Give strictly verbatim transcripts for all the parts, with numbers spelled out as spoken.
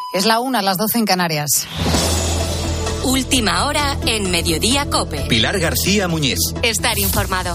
Es la una, las doce en Canarias. Última hora en Mediodía COPE. Pilar García Muñiz. Estar informado.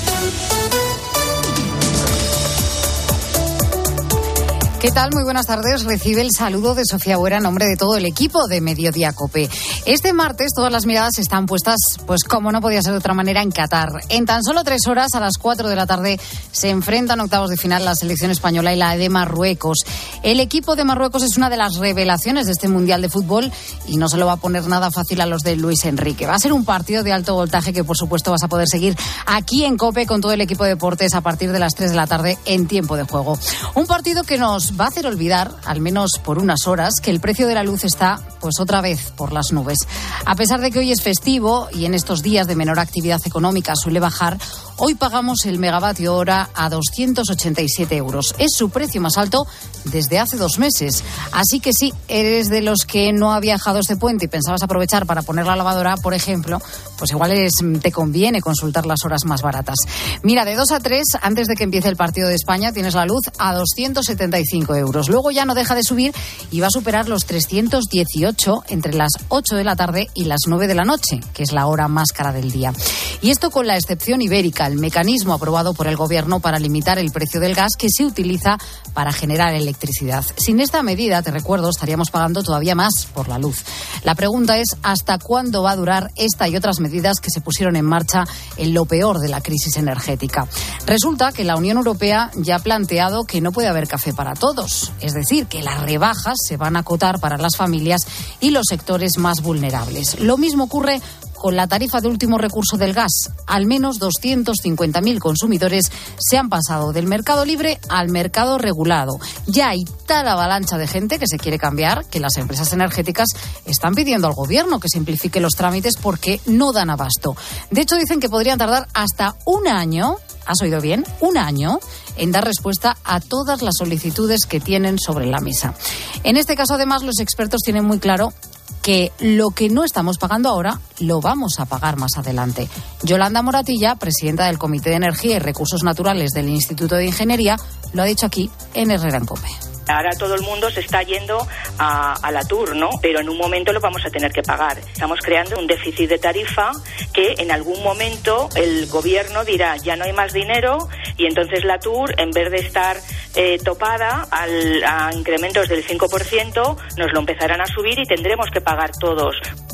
¿Qué tal? Muy buenas tardes. Recibe el saludo de Sofía Buera en nombre de todo el equipo de Mediodía COPE. Este martes todas las miradas están puestas, pues como no podía ser de otra manera, en Qatar. En tan solo tres horas, a las cuatro de la tarde, se enfrentan octavos de final la selección española y la de Marruecos. El equipo de Marruecos es una de las revelaciones de este Mundial de Fútbol y no se lo va a poner nada fácil a los de Luis Enrique. Va a ser un partido de alto voltaje que, por supuesto, vas a poder seguir aquí en COPE con todo el equipo de deportes a partir de las tres de la tarde en tiempo de juego. Un partido que nos va a hacer olvidar, al menos por unas horas, que el precio de la luz está, pues otra vez, por las nubes. A pesar de que hoy es festivo y en estos días de menor actividad económica suele bajar, hoy pagamos el megavatio hora a doscientos ochenta y siete euros. Es su precio más alto desde hace dos meses. Así que si eres de los que no ha viajado este puente y pensabas aprovechar para poner la lavadora, por ejemplo, pues igual es, te conviene consultar las horas más baratas. Mira, de dos a tres, antes de que empiece el partido de España, tienes la luz a doscientos setenta y cinco euros. Luego ya no deja de subir y va a superar los trescientos dieciocho entre las ocho de la tarde y las nueve de la noche, que es la hora más cara del día. Y esto con la excepción ibérica, el mecanismo aprobado por el Gobierno para limitar el precio del gas que se utiliza para generar electricidad. Sin esta medida, te recuerdo, estaríamos pagando todavía más por la luz. La pregunta es ¿hasta cuándo va a durar esta y otras medidas que se pusieron en marcha en lo peor de la crisis energética? Resulta que la Unión Europea ya ha planteado que no puede haber café para todos. Es decir, que las rebajas se van a acotar para las familias y los sectores más vulnerables. Lo mismo ocurre con la tarifa de último recurso del gas. Al menos doscientos cincuenta mil consumidores se han pasado del mercado libre al mercado regulado. Ya hay tal avalancha de gente que se quiere cambiar que las empresas energéticas están pidiendo al Gobierno que simplifique los trámites porque no dan abasto. De hecho, dicen que podrían tardar hasta un año, ¿has oído bien? Un año en dar respuesta a todas las solicitudes que tienen sobre la mesa. En este caso, además, los expertos tienen muy claro que lo que no estamos pagando ahora lo vamos a pagar más adelante. Yolanda Moratilla, presidenta del Comité de Energía y Recursos Naturales del Instituto de Ingeniería, lo ha dicho aquí en Herrera en COPE. Ahora todo el mundo se está yendo a, a la Tour, ¿no? Pero en un momento lo vamos a tener que pagar. Estamos creando un déficit de tarifa que en algún momento el Gobierno dirá ya no hay más dinero y entonces la Tour, en vez de estar eh, topada al, a incrementos del cinco por ciento, nos lo empezarán a subir y tendremos que pagar todos.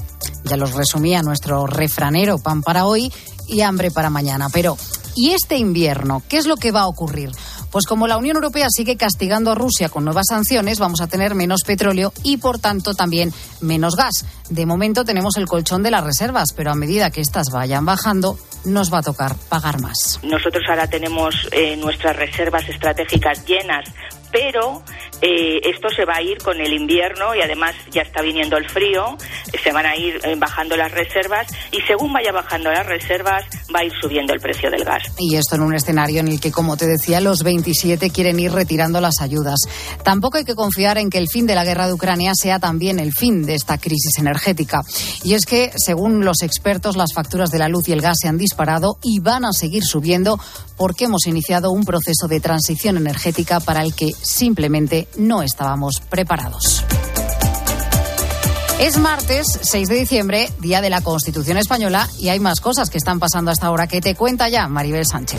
Ya los resumía nuestro refranero, pan para hoy y hambre para mañana. Pero, ¿y este invierno? ¿Qué es lo que va a ocurrir? Pues como la Unión Europea sigue castigando a Rusia con nuevas sanciones, vamos a tener menos petróleo y, por tanto, también menos gas. De momento tenemos el colchón de las reservas, pero a medida que estas vayan bajando, nos va a tocar pagar más. Nosotros ahora tenemos eh, nuestras reservas estratégicas llenas, pero eh, esto se va a ir con el invierno y además ya está viniendo el frío, se van a ir eh, bajando las reservas y según vaya bajando las reservas va a ir subiendo el precio del gas. Y esto en un escenario en el que, como te decía, los veintisiete quieren ir retirando las ayudas. Tampoco hay que confiar en que el fin de la guerra de Ucrania sea también el fin de esta crisis energética. Y es que, según los expertos, las facturas de la luz y el gas se han disparado y van a seguir subiendo porque hemos iniciado un proceso de transición energética para el que simplemente no estábamos preparados. Es martes, seis de diciembre, día de la Constitución Española, y hay más cosas que están pasando hasta ahora que te cuenta ya Maribel Sánchez.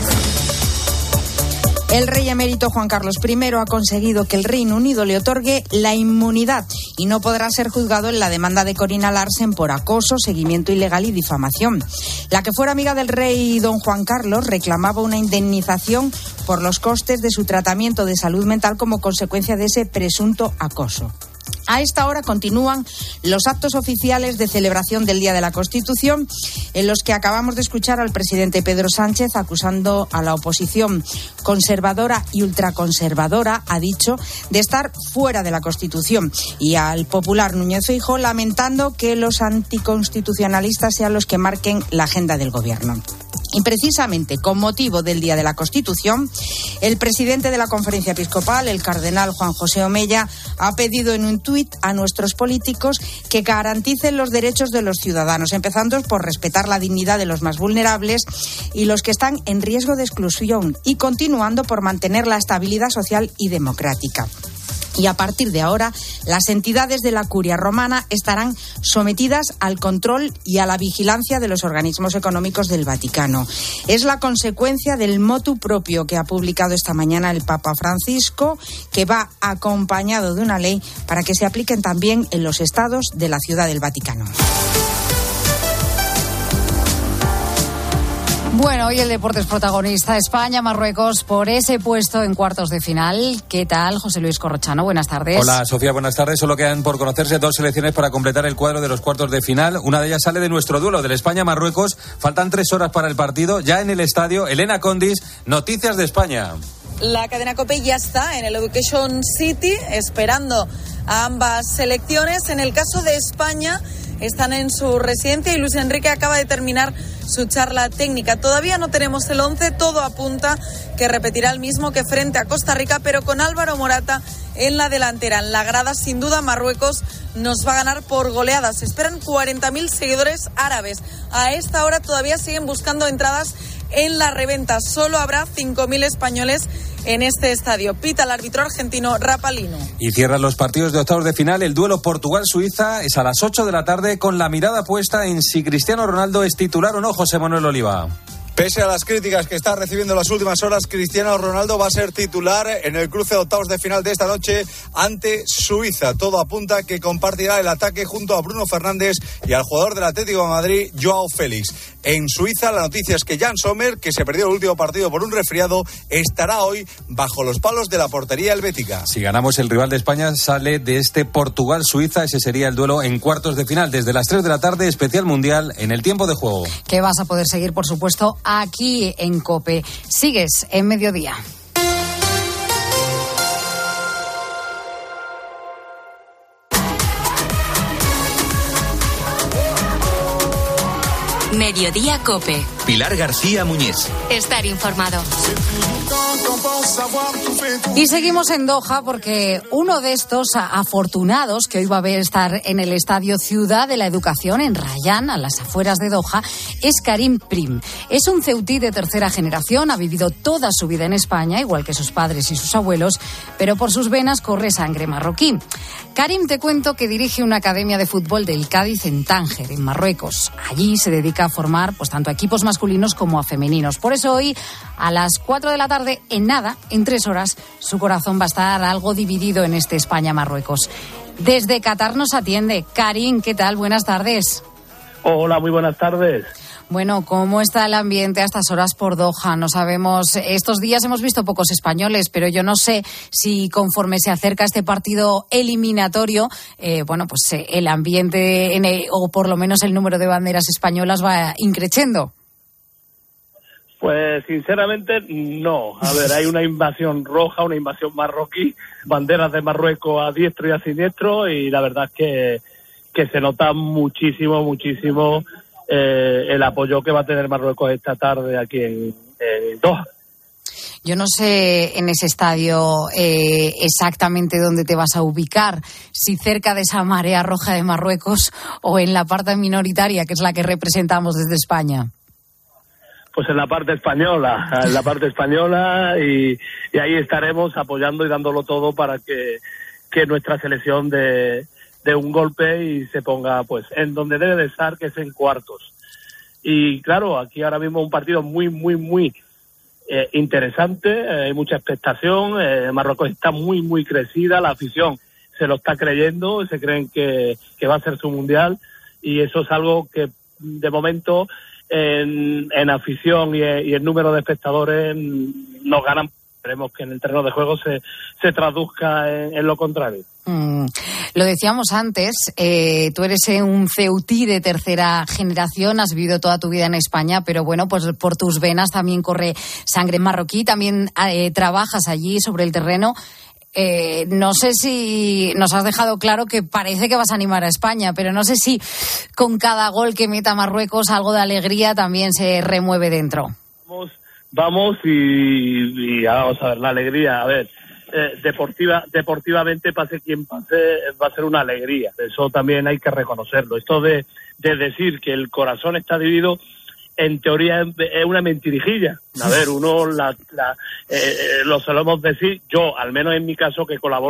El rey emérito Juan Carlos primero ha conseguido que el Reino Unido le otorgue la inmunidad y no podrá ser juzgado en la demanda de Corina Larsen por acoso, seguimiento ilegal y difamación. La que fuera amiga del rey don Juan Carlos reclamaba una indemnización por los costes de su tratamiento de salud mental como consecuencia de ese presunto acoso. A esta hora continúan los actos oficiales de celebración del Día de la Constitución, en los que acabamos de escuchar al presidente Pedro Sánchez acusando a la oposición conservadora y ultraconservadora, ha dicho, de estar fuera de la Constitución, y al popular Núñez Feijóo lamentando que los anticonstitucionalistas sean los que marquen la agenda del Gobierno. Y precisamente con motivo del Día de la Constitución, el presidente de la Conferencia Episcopal, el cardenal Juan José Omella, ha pedido en un tuit a nuestros políticos que garanticen los derechos de los ciudadanos, empezando por respetar la dignidad de los más vulnerables y los que están en riesgo de exclusión, y continuando por mantener la estabilidad social y democrática. Y a partir de ahora, las entidades de la Curia Romana estarán sometidas al control y a la vigilancia de los organismos económicos del Vaticano. Es la consecuencia del motu propio que ha publicado esta mañana el Papa Francisco, que va acompañado de una ley para que se apliquen también en los estados de la Ciudad del Vaticano. Bueno, hoy el deporte es protagonista. España-Marruecos por ese puesto en cuartos de final. ¿Qué tal, José Luis Corrochano? Buenas tardes. Hola, Sofía, buenas tardes. Solo quedan por conocerse dos selecciones para completar el cuadro de los cuartos de final. Una de ellas sale de nuestro duelo, del España-Marruecos. Faltan tres horas para el partido. Ya en el estadio, Elena Condis, Noticias de España. La cadena COPE ya está en el Education City esperando a ambas selecciones. En el caso de España, están en su residencia y Luis Enrique acaba de terminar su charla técnica. Todavía no tenemos el once, todo apunta que repetirá el mismo que frente a Costa Rica, pero con Álvaro Morata en la delantera. En la grada, sin duda, Marruecos nos va a ganar por goleadas. Se esperan cuarenta mil seguidores árabes. A esta hora todavía siguen buscando entradas en la reventa. Solo habrá cinco mil españoles en este estadio. Pita el árbitro argentino Rapalino. Y cierran los partidos de octavos de final. El duelo Portugal-Suiza es a las ocho de la tarde, con la mirada puesta en si Cristiano Ronaldo es titular o no. José Manuel Oliva. Pese a las críticas que está recibiendo en las últimas horas, Cristiano Ronaldo va a ser titular en el cruce de octavos de final de esta noche ante Suiza. Todo apunta que compartirá el ataque junto a Bruno Fernández y al jugador del Atlético de Madrid, Joao Félix. En Suiza, la noticia es que Jan Sommer, que se perdió el último partido por un resfriado, estará hoy bajo los palos de la portería helvética. Si ganamos, el rival de España sale de este Portugal-Suiza. Ese sería el duelo en cuartos de final. Desde las tres de la tarde, especial mundial en el tiempo de juego. Que vas a poder seguir, por supuesto, aquí en COPE. Sigues en Mediodía. Mediodía COPE. Pilar García Muñiz. Estar informado. Y seguimos en Doha porque uno de estos afortunados que hoy va a ver estar en el estadio Ciudad de la Educación en Rayán, a las afueras de Doha, es Karim Prim. Es un ceutí de tercera generación, ha vivido toda su vida en España, igual que sus padres y sus abuelos, pero por sus venas corre sangre marroquí. Karim, te cuento que dirige una academia de fútbol del Cádiz en Tánger, en Marruecos. Allí se dedica a formar pues tanto a equipos masculinos como a femeninos. Por eso hoy, a las cuatro de la tarde, en nada, en tres horas, su corazón va a estar algo dividido en este España-Marruecos. Desde Qatar nos atiende. Karim, ¿qué tal? Buenas tardes. Hola, muy buenas tardes. Bueno, ¿cómo está el ambiente a estas horas por Doha? No sabemos, estos días hemos visto pocos españoles, pero yo no sé si conforme se acerca este partido eliminatorio, eh, bueno, pues eh, el ambiente, en el, o por lo menos el número de banderas españolas va increciendo. Pues sinceramente no. A ver, hay una invasión roja, una invasión marroquí, banderas de Marruecos a diestro y a siniestro, y la verdad es que, que se nota muchísimo, muchísimo eh, el apoyo que va a tener Marruecos esta tarde aquí en, en Doha. Yo no sé en ese estadio eh, exactamente dónde te vas a ubicar, si cerca de esa marea roja de Marruecos o en la parte minoritaria, que es la que representamos desde España. Pues en la parte española, en la parte española y, y ahí estaremos apoyando y dándolo todo para que, que nuestra selección dé, dé un golpe y se ponga pues en donde debe de estar, que es en cuartos. Y claro, aquí ahora mismo un partido muy, muy, muy eh, interesante, hay eh, mucha expectación, eh, Marruecos está muy, muy crecida, la afición se lo está creyendo, se creen que, que va a ser su mundial, y eso es algo que de momento en, en afición y, y el número de espectadores nos ganan. Esperemos que en el terreno de juego se, se traduzca en, en lo contrario. Mm, lo decíamos antes, eh, tú eres un ceutí de tercera generación, has vivido toda tu vida en España, pero bueno, pues por tus venas también corre sangre marroquí, también eh, trabajas allí sobre el terreno. Eh, no sé si nos has dejado claro que parece que vas a animar a España, pero no sé si con cada gol que meta Marruecos algo de alegría también se remueve dentro. Vamos, vamos y, y vamos a ver la alegría. A ver, eh, deportiva, deportivamente pase quien pase, va a ser una alegría. Eso también hay que reconocerlo. Esto de, de decir que el corazón está dividido, en teoría es una mentirijilla. A ver, uno la, la, eh, lo solemos decir, yo, al menos en mi caso, que colaboro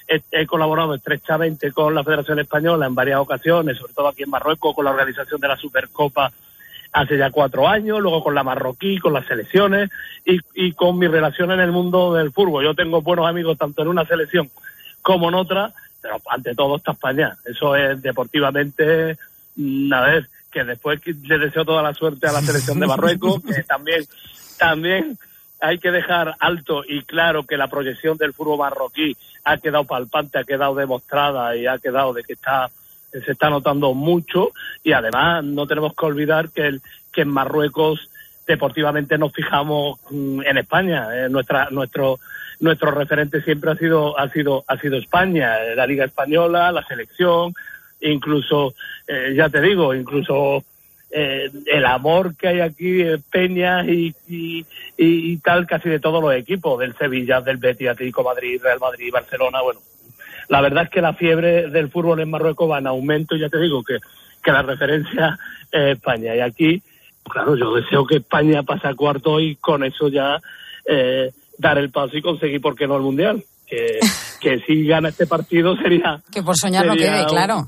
he, he colaborado estrechamente con la Federación Española en varias ocasiones, sobre todo aquí en Marruecos, con la organización de la Supercopa hace ya cuatro años, luego con la marroquí, con las selecciones y, y con mi relación en el mundo del fútbol. Yo tengo buenos amigos tanto en una selección como en otra, pero ante todo está España. Eso es deportivamente, a ver, que después le deseo toda la suerte a la selección de Marruecos, que también, también hay que dejar alto y claro que la proyección del fútbol marroquí ha quedado palpante, ha quedado demostrada y ha quedado de que está se está notando mucho, y además no tenemos que olvidar que, el, que en Marruecos deportivamente nos fijamos mm, en España. Eh, nuestra, nuestro nuestro referente siempre ha sido ha sido ha sido España, eh, la Liga Española, la selección, incluso eh, ya te digo, incluso eh, el amor que hay aquí, eh, Peña y, y, y, y tal, casi de todos los equipos, del Sevilla, del Betis, Atlético Madrid, Real Madrid, Barcelona, bueno. La verdad es que la fiebre del fútbol en Marruecos va en aumento, y ya te digo que, que la referencia es España. Y aquí, claro, yo deseo que España pase a cuarto y con eso ya eh, dar el paso y conseguir, ¿por qué no, el Mundial? Que, que si gana este partido sería... Que por soñar no quede, un, claro.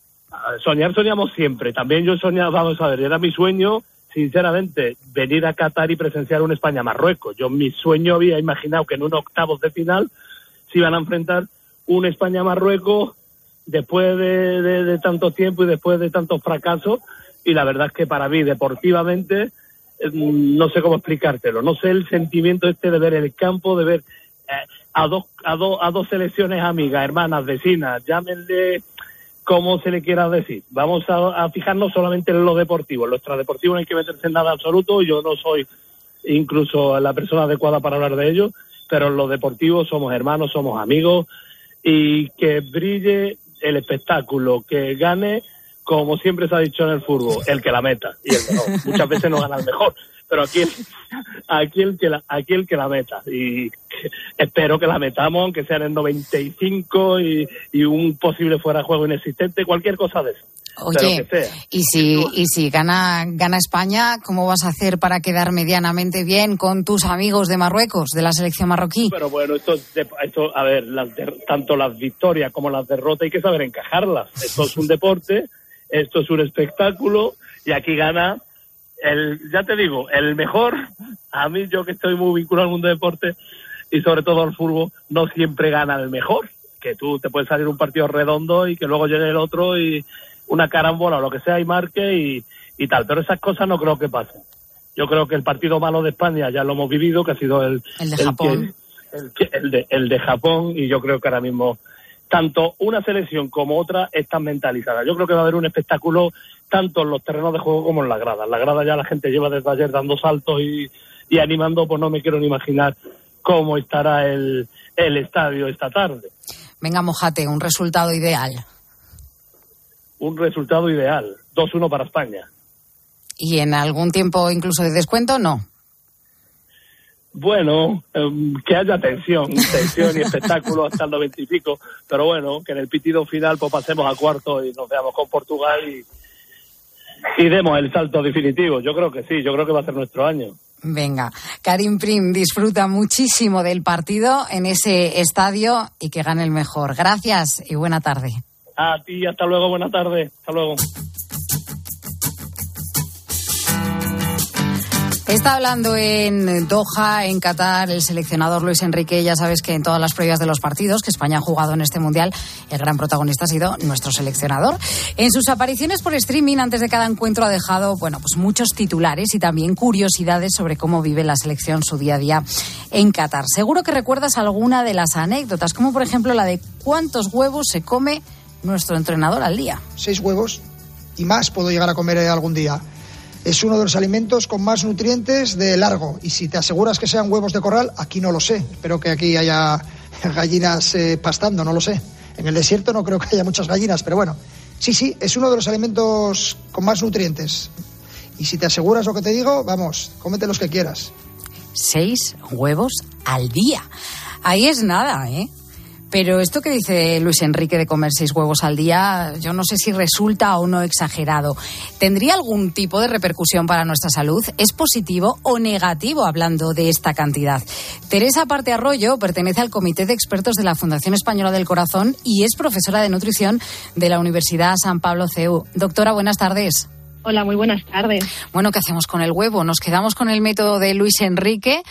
Soñar soñamos siempre. También yo soñaba, vamos a ver, era mi sueño, sinceramente, venir a Qatar y presenciar un España-Marruecos. Yo mi sueño había imaginado que en un octavos de final se iban a enfrentar un España-Marruecos después de, de, de tanto tiempo y después de tantos fracasos, y la verdad es que para mí deportivamente eh, no sé cómo explicártelo, no sé el sentimiento este de ver el campo, de ver eh, a dos a dos a dos selecciones amigas, hermanas, vecinas, llámenle como se le quiera decir. Vamos a, a fijarnos solamente en lo deportivo. En lo extradeportivo no hay que meterse en nada absoluto, yo no soy incluso la persona adecuada para hablar de ello, pero en lo deportivo somos hermanos, somos amigos, y que brille el espectáculo, que gane, como siempre se ha dicho en el fútbol, el que la meta y el mejor. Muchas veces no gana el mejor, pero aquí el, aquí el que la, aquí el que la meta, y espero que la metamos, aunque sea en el noventa y cinco y, y un posible fuera de juego inexistente, cualquier cosa de eso. Oye, y si y si gana gana España, ¿cómo vas a hacer para quedar medianamente bien con tus amigos de Marruecos, de la selección marroquí? Pero bueno, esto, esto a ver, las de, tanto las victorias como las derrotas hay que saber encajarlas. Esto es un deporte, esto es un espectáculo, y aquí gana el, ya te digo, el mejor. A mí, yo que estoy muy vinculado al mundo del deporte y sobre todo al fútbol, no siempre gana el mejor. Que tú te puedes salir un partido redondo y que luego llegue el otro y una carambola o lo que sea y marque y, y tal, pero esas cosas no creo que pasen. Yo creo que el partido malo de España ya lo hemos vivido, que ha sido el, el de el Japón, que, el, que, el, de, el de Japón, y yo creo que ahora mismo tanto una selección como otra están mentalizadas. Yo creo que va a haber un espectáculo tanto en los terrenos de juego como en las gradas. La grada ya la gente lleva desde ayer dando saltos y, y animando, pues no me quiero ni imaginar cómo estará el, el estadio esta tarde. Venga, mójate, un resultado ideal. Un resultado ideal, dos uno para España. ¿Y en algún tiempo incluso de descuento? No. Bueno, um, que haya tensión, tensión y espectáculo hasta el noventa y pico, pero bueno, que en el pitido final pues pasemos a cuarto y nos veamos con Portugal y, y demos el salto definitivo. Yo creo que sí, yo creo que va a ser nuestro año. Venga, Karim Prim, disfruta muchísimo del partido en ese estadio y que gane el mejor. Gracias y buena tarde. A ti, hasta luego, buena tarde, hasta luego. Está hablando en Doha, en Qatar, el seleccionador Luis Enrique. Ya sabes que en todas las previas de los partidos que España ha jugado en este Mundial, el gran protagonista ha sido nuestro seleccionador. En sus apariciones por streaming antes de cada encuentro ha dejado, bueno, pues muchos titulares y también curiosidades sobre cómo vive la selección su día a día en Qatar. Seguro que recuerdas alguna de las anécdotas, como por ejemplo la de cuántos huevos se come nuestro entrenador al día. Seis huevos y más puedo llegar a comer algún día. Es uno de los alimentos con más nutrientes de largo. Y si te aseguras que sean huevos de corral, aquí no lo sé. Espero que aquí haya gallinas eh, pastando, no lo sé. En el desierto no creo que haya muchas gallinas, pero bueno. Sí, sí, es uno de los alimentos con más nutrientes. Y si te aseguras lo que te digo, vamos, cómete los que quieras. Seis huevos al día. Ahí es nada, ¿eh? Pero esto que dice Luis Enrique de comer seis huevos al día, yo no sé si resulta o no exagerado. ¿Tendría algún tipo de repercusión para nuestra salud? ¿Es positivo o negativo hablando de esta cantidad? Teresa Parte Arroyo pertenece al Comité de Expertos de la Fundación Española del Corazón y es profesora de nutrición de la Universidad San Pablo C E U. Doctora, buenas tardes. Hola, muy buenas tardes. Bueno, ¿qué hacemos con el huevo? ¿Nos quedamos con el método de Luis Enrique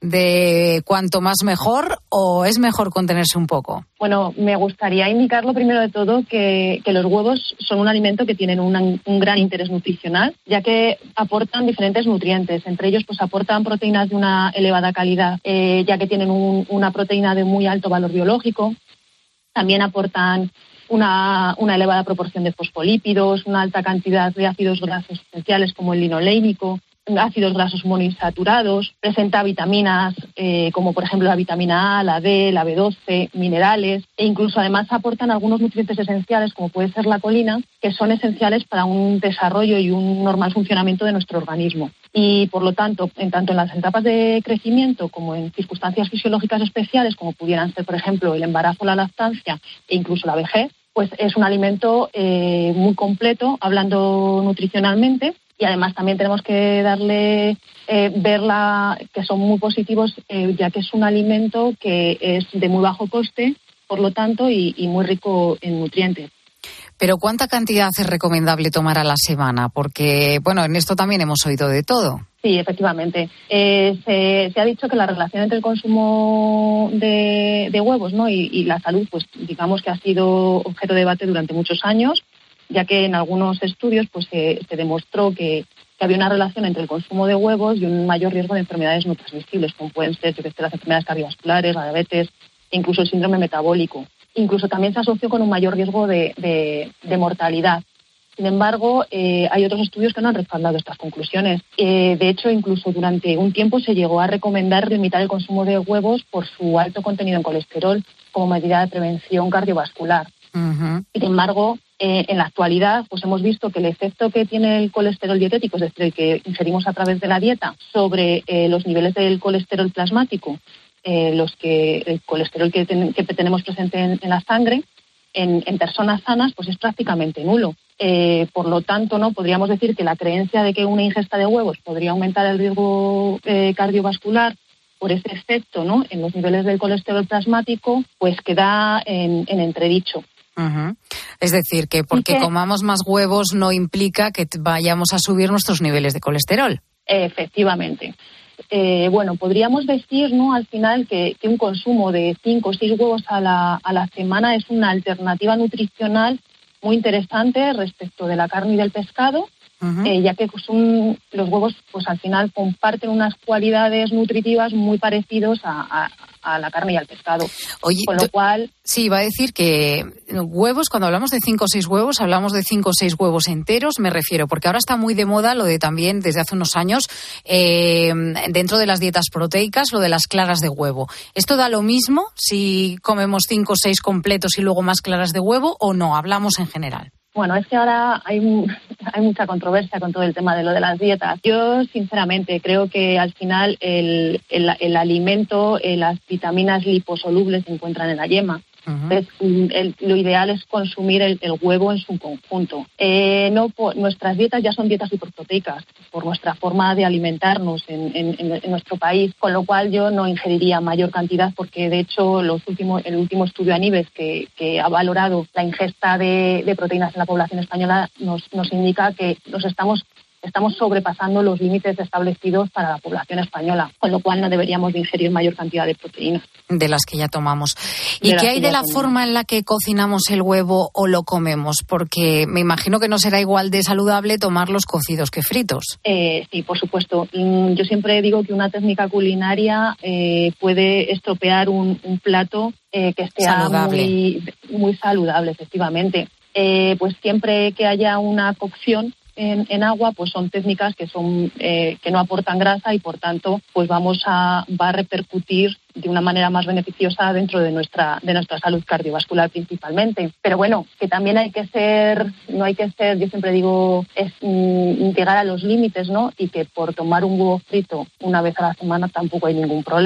de cuanto más mejor o es mejor contenerse un poco? Bueno, me gustaría indicarlo primero de todo que, que los huevos son un alimento que tienen una, un gran interés nutricional, ya que aportan diferentes nutrientes. Entre ellos, pues aportan proteínas de una elevada calidad, eh, ya que tienen un, una proteína de muy alto valor biológico. También aportan una, una elevada proporción de fosfolípidos, una alta cantidad de ácidos grasos esenciales como el linolénico, ácidos grasos monoinsaturados, presenta vitaminas eh, como por ejemplo la vitamina A, la D, la B doce, minerales e incluso además aportan algunos nutrientes esenciales como puede ser la colina, que son esenciales para un desarrollo y un normal funcionamiento de nuestro organismo. Y por lo tanto, en tanto en las etapas de crecimiento como en circunstancias fisiológicas especiales como pudieran ser por ejemplo el embarazo, la lactancia e incluso la vejez, pues es un alimento eh, muy completo hablando nutricionalmente. Y además también tenemos que darle, eh, verla, que son muy positivos, eh, ya que es un alimento que es de muy bajo coste, por lo tanto, y, y muy rico en nutrientes. Pero ¿cuánta cantidad es recomendable tomar a la semana? Porque, bueno, en esto también hemos oído de todo. Sí, efectivamente. Eh, se, se ha dicho que la relación entre el consumo de, de huevos, ¿no? y, y la salud, pues digamos que ha sido objeto de debate durante muchos años, ya que en algunos estudios pues se, se demostró que, que había una relación entre el consumo de huevos y un mayor riesgo de enfermedades no transmisibles, como pueden ser yo que sé, las enfermedades cardiovasculares, la diabetes e incluso el síndrome metabólico. Incluso también se asoció con un mayor riesgo de, de, de mortalidad. Sin embargo, eh, hay otros estudios que no han respaldado estas conclusiones. Eh, de hecho, incluso durante un tiempo se llegó a recomendar limitar el consumo de huevos por su alto contenido en colesterol como medida de prevención cardiovascular. Uh-huh. Sin embargo, eh, en la actualidad, pues hemos visto que el efecto que tiene el colesterol dietético, es decir, el que ingerimos a través de la dieta, sobre eh, los niveles del colesterol plasmático, eh, los que el colesterol que, ten, que tenemos presente en, en la sangre, en, en personas sanas, pues es prácticamente nulo. Eh, por lo tanto, no podríamos decir que la creencia de que una ingesta de huevos podría aumentar el riesgo eh, cardiovascular por ese efecto, ¿no?, en los niveles del colesterol plasmático, pues queda en, en entredicho. Uh-huh. Es decir, que porque que, comamos más huevos no implica que vayamos a subir nuestros niveles de colesterol. Efectivamente. Eh, bueno, podríamos decir, ¿no?, al final que, que un consumo de cinco o seis huevos a la, a la semana es una alternativa nutricional muy interesante respecto de la carne y del pescado. Uh-huh. eh, ya que pues, un, los huevos pues al final comparten unas cualidades nutritivas muy parecidos a, a, a la carne y al pescado. Oye, con lo cual... Sí, iba a decir que huevos, cuando hablamos de cinco o seis huevos, hablamos de cinco o seis huevos enteros, me refiero, porque ahora está muy de moda lo de también, desde hace unos años, eh, dentro de las dietas proteicas, lo de las claras de huevo. ¿Esto da lo mismo si comemos cinco o seis completos y luego más claras de huevo o no? Hablamos en general. Bueno, es que ahora hay, hay mucha controversia con todo el tema de lo de las dietas. Yo, sinceramente, creo que al final el, el, el alimento, las vitaminas liposolubles se encuentran en la yema. Uh-huh. Entonces, el, lo ideal es consumir el, el huevo en su conjunto. Eh, no, por, nuestras dietas ya son dietas hiperproteicas por nuestra forma de alimentarnos en, en, en nuestro país, con lo cual yo no ingeriría mayor cantidad porque, de hecho, los últimos, el último estudio ANIBES que, que ha valorado la ingesta de, de proteínas en la población española nos, nos indica que nos estamos Estamos sobrepasando los límites establecidos para la población española, con lo cual no deberíamos de ingerir mayor cantidad de proteínas. De las que ya tomamos. ¿Y qué hay de la forma en la que cocinamos el huevo o lo comemos? Porque me imagino que no será igual de saludable tomarlos cocidos que fritos. Eh, sí, por supuesto. Yo siempre digo que una técnica culinaria eh, puede estropear un, un plato eh, que esté muy, muy saludable, efectivamente. Eh, pues siempre que haya una cocción En, en agua, pues son técnicas que son eh, que no aportan grasa y por tanto pues vamos a va a repercutir de una manera más beneficiosa dentro de nuestra de nuestra salud cardiovascular principalmente. Pero bueno, que también hay que ser no hay que ser yo siempre digo es mm, llegar a los límites, ¿no? Y que por tomar un huevo frito una vez a la semana tampoco hay ningún problema.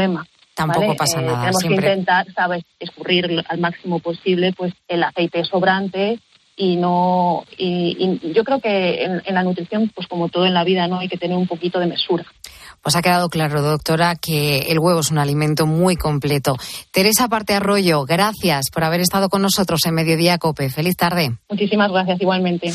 Tampoco ¿vale? pasa eh, nada. Tenemos siempre. que intentar, ¿sabes?, escurrir al máximo posible pues el aceite sobrante y no y, y yo creo que en, en la nutrición, pues como todo en la vida, no hay que tener un poquito de mesura. Pues ha quedado claro, doctora, que el huevo es un alimento muy completo. Teresa Parte Arroyo, gracias por haber estado con nosotros en Mediodía COPE. Feliz tarde. Muchísimas gracias, igualmente.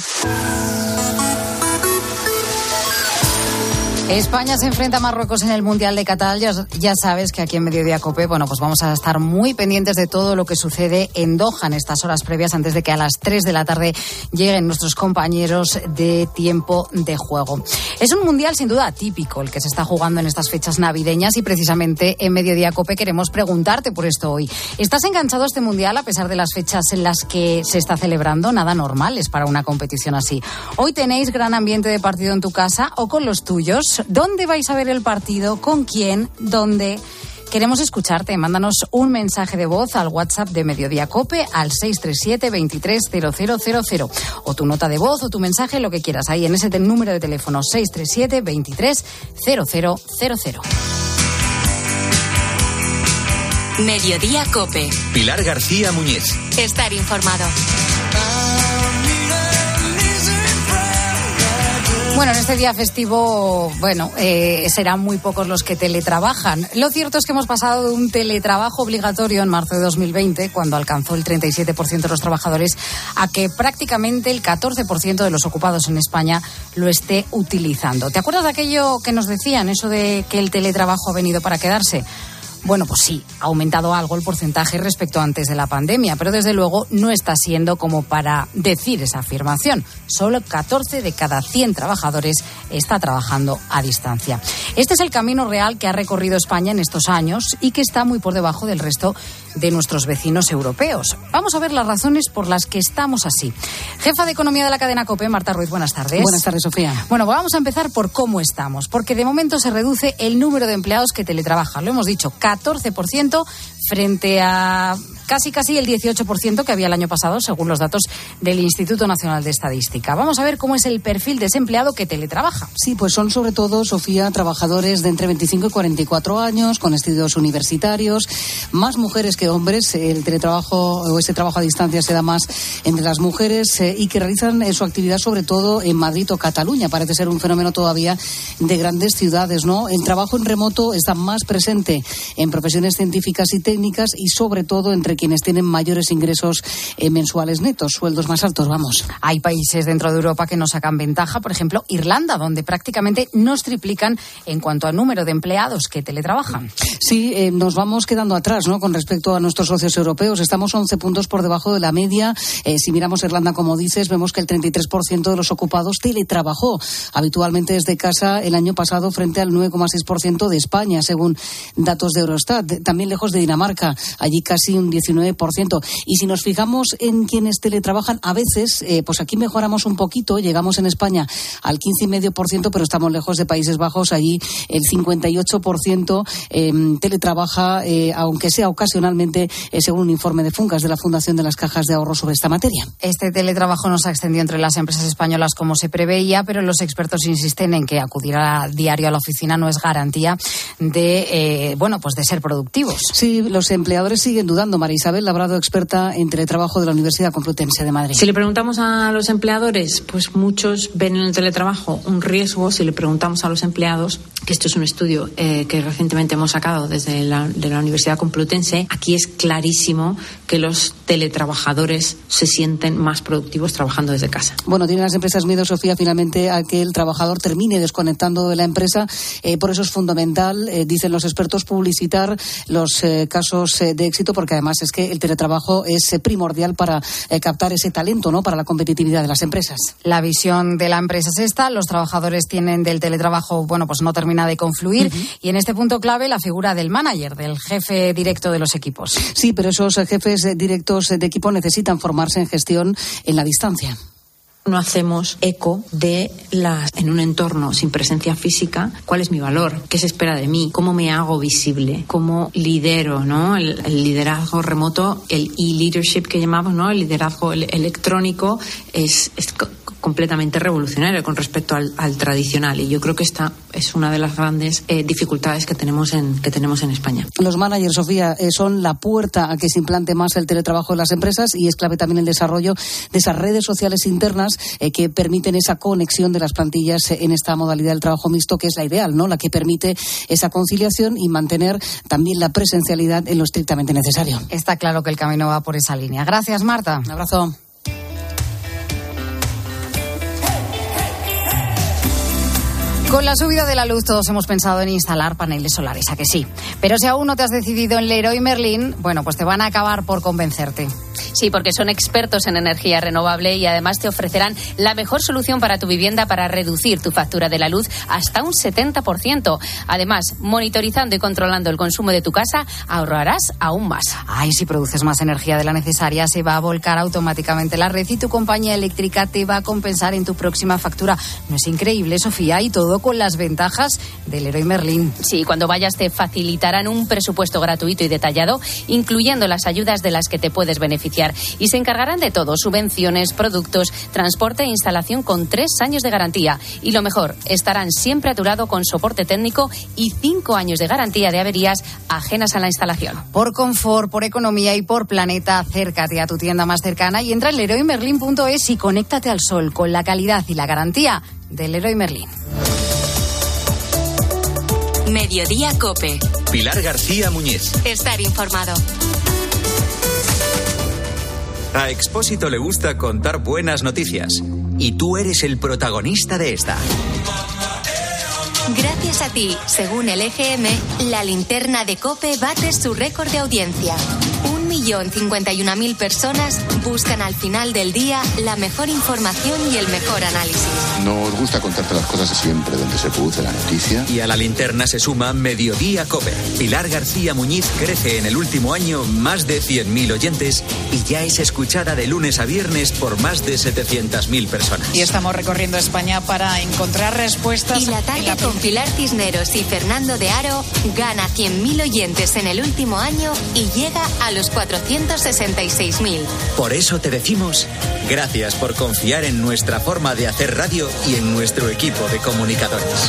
España se enfrenta a Marruecos en el Mundial de Qatar. Ya, ya sabes que aquí en Mediodía COPE, bueno, pues vamos a estar muy pendientes de todo lo que sucede en Doha en estas horas previas antes de que a las tres de la tarde lleguen nuestros compañeros de tiempo de juego. Es un Mundial sin duda atípico el que se está jugando en estas fechas navideñas y precisamente en Mediodía COPE queremos preguntarte por esto hoy. ¿Estás enganchado a este Mundial a pesar de las fechas en las que se está celebrando? Nada normal es para una competición así. Hoy tenéis gran ambiente de partido en tu casa o con los tuyos. ¿Dónde vais a ver el partido? ¿Con quién? ¿Dónde? Queremos escucharte. Mándanos un mensaje de voz al WhatsApp de Mediodía COPE al seis tres siete, veintitrés cero cero cero cero. O tu nota de voz o tu mensaje, lo que quieras. Ahí en ese número de teléfono seis tres siete, veintitrés cero cero cero cero. Mediodía COPE. Pilar García Muñiz. Estar informado. Bueno, en este día festivo, bueno, eh, serán muy pocos los que teletrabajan. Lo cierto es que hemos pasado de un teletrabajo obligatorio en marzo de dos mil veinte, cuando alcanzó el treinta y siete por ciento de los trabajadores, a que prácticamente el catorce por ciento de los ocupados en España lo esté utilizando. ¿Te acuerdas de aquello que nos decían, eso de que el teletrabajo ha venido para quedarse? Bueno, pues sí, ha aumentado algo el porcentaje respecto a antes de la pandemia, pero desde luego no está siendo como para decir esa afirmación. Solo catorce de cada cien trabajadores está trabajando a distancia. Este es el camino real que ha recorrido España en estos años y que está muy por debajo del resto de nuestros vecinos europeos. Vamos a ver las razones por las que estamos así. Jefa de Economía de la cadena COPE, Marta Ruiz, buenas tardes. Buenas tardes, Sofía. Bueno, vamos a empezar por cómo estamos, porque de momento se reduce el número de empleados que teletrabajan. Lo hemos dicho, catorce por ciento frente a casi casi el dieciocho por ciento que había el año pasado, según los datos del Instituto Nacional de Estadística. Vamos a ver cómo es el perfil de ese empleado que teletrabaja. Sí, pues son sobre todo, Sofía, trabajadores de entre veinticinco y cuarenta y cuatro años, con estudios universitarios, más mujeres que hombres. El teletrabajo o ese trabajo a distancia se da más entre las mujeres eh, y que realizan eh, su actividad sobre todo en Madrid o Cataluña. Parece ser un fenómeno todavía de grandes ciudades, ¿no? El trabajo en remoto está más presente en profesiones científicas y técnicas y sobre todo entre quienes tienen mayores ingresos eh, mensuales netos, sueldos más altos, vamos. Hay países dentro de Europa que nos sacan ventaja, por ejemplo, Irlanda, donde prácticamente nos triplican en cuanto a número de empleados que teletrabajan. Sí, eh, nos vamos quedando atrás, ¿no?, con respecto a nuestros socios europeos. Estamos once puntos por debajo de la media. Eh, si miramos Irlanda, como dices, vemos que el treinta y tres por ciento de los ocupados teletrabajó habitualmente desde casa el año pasado frente al nueve coma seis por ciento de España, según datos de Eurostat. También lejos de Dinamarca, allí casi un diecinueve por ciento. Y si nos fijamos en quienes teletrabajan, a veces, eh, pues aquí mejoramos un poquito, llegamos en España al quince coma cinco por ciento, pero estamos lejos de Países Bajos, allí el cincuenta y ocho por ciento eh, teletrabaja, eh, aunque sea ocasionalmente, eh, según un informe de Funcas, de la Fundación de las Cajas de Ahorro sobre esta materia. Este teletrabajo no se ha extendido entre las empresas españolas como se preveía, pero los expertos insisten en que acudir a diario a la oficina no es garantía de, eh, bueno, pues de ser productivos. Sí, los empleadores siguen dudando. María Isabel Labrado, experta en teletrabajo de la Universidad Complutense de Madrid. Si le preguntamos a los empleadores, pues muchos ven en el teletrabajo un riesgo. Si le preguntamos a los empleados, que esto es un estudio eh, que recientemente hemos sacado desde la, de la Universidad Complutense, aquí es clarísimo que los teletrabajadores se sienten más productivos trabajando desde casa. Bueno, tienen las empresas miedo, Sofía, finalmente a que el trabajador termine desconectando de la empresa. Eh, por eso es fundamental, eh, dicen los expertos, publicitar los eh, casos eh, de éxito, porque además es que el teletrabajo es eh, primordial para eh, captar ese talento, ¿no?, para la competitividad de las empresas. La visión de la empresa es esta. Los trabajadores tienen del teletrabajo, bueno, pues no termina de confluir. Uh-huh. Y en este punto clave la figura del manager, del jefe directo de los equipos. Sí, pero esos eh, jefes eh, directos de equipo necesitan formarse en gestión en la distancia. No hacemos eco de las, en un entorno sin presencia física, cuál es mi valor, qué se espera de mí, cómo me hago visible, cómo lidero, ¿no? El, el liderazgo remoto, el e-leadership que llamamos, ¿no? El liderazgo el, electrónico es, es completamente revolucionario con respecto al, al tradicional. Y yo creo que esta es una de las grandes eh, dificultades que tenemos en que tenemos en España. Los managers, Sofía, eh, son la puerta a que se implante más el teletrabajo en las empresas, y es clave también el desarrollo de esas redes sociales internas eh, que permiten esa conexión de las plantillas en esta modalidad del trabajo mixto, que es la ideal, ¿no? La que permite esa conciliación y mantener también la presencialidad en lo estrictamente necesario. Está claro que el camino va por esa línea. Gracias, Marta. Un abrazo. Con la subida de la luz todos hemos pensado en instalar paneles solares, ¿a que sí? Pero si aún no te has decidido en Leroy Merlin, bueno, pues te van a acabar por convencerte. Sí, porque son expertos en energía renovable y además te ofrecerán la mejor solución para tu vivienda para reducir tu factura de la luz hasta un setenta por ciento. Además, monitorizando y controlando el consumo de tu casa, ahorrarás aún más. Ay, si produces más energía de la necesaria, se va a volcar automáticamente la red y tu compañía eléctrica te va a compensar en tu próxima factura. ¿No es increíble, Sofía? Y todo con las ventajas del Leroy Merlin. Sí, cuando vayas te facilitarán un presupuesto gratuito y detallado, incluyendo las ayudas de las que te puedes beneficiar. Y se encargarán de todo: subvenciones, productos, transporte e instalación con tres años de garantía. Y lo mejor, estarán siempre a tu lado con soporte técnico y cinco años de garantía de averías ajenas a la instalación. Por confort, por economía y por planeta, acércate a tu tienda más cercana y entra en leroy merlin punto es y conéctate al sol con la calidad y la garantía del Leroy Merlin. Mediodía COPE. Pilar García Muñiz. Estar informado. A Expósito le gusta contar buenas noticias. Y tú eres el protagonista de esta. Gracias a ti, según el E G M, la linterna de COPE bate su récord de audiencia. Un millón cincuenta y una mil personas buscan al final del día la mejor información y el mejor análisis. Nos gusta contarte las cosas de siempre, donde se produce la noticia. Y a la linterna se suma Mediodía COPE. Pilar García Muñiz crece en el último año más de cien mil oyentes y ya es escuchada de lunes a viernes por más de setecientas mil personas. Y estamos recorriendo España para encontrar respuestas. Y la tarde la... con Pilar Cisneros y Fernando de Aro gana cien mil oyentes en el último año y llega a los cuatrocientos sesenta y seis mil. Por eso te decimos gracias por confiar en nuestra forma de hacer radio y en nuestro equipo de comunicadores.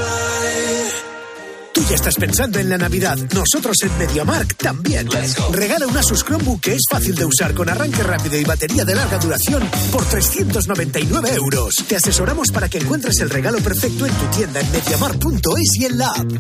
Tú ya estás pensando en la Navidad. Nosotros en MediaMarkt también. Regala un Asus Chromebook que es fácil de usar con arranque rápido y batería de larga duración por trescientos noventa y nueve euros. Te asesoramos para que encuentres el regalo perfecto en tu tienda en mediamarkt punto es y en la app.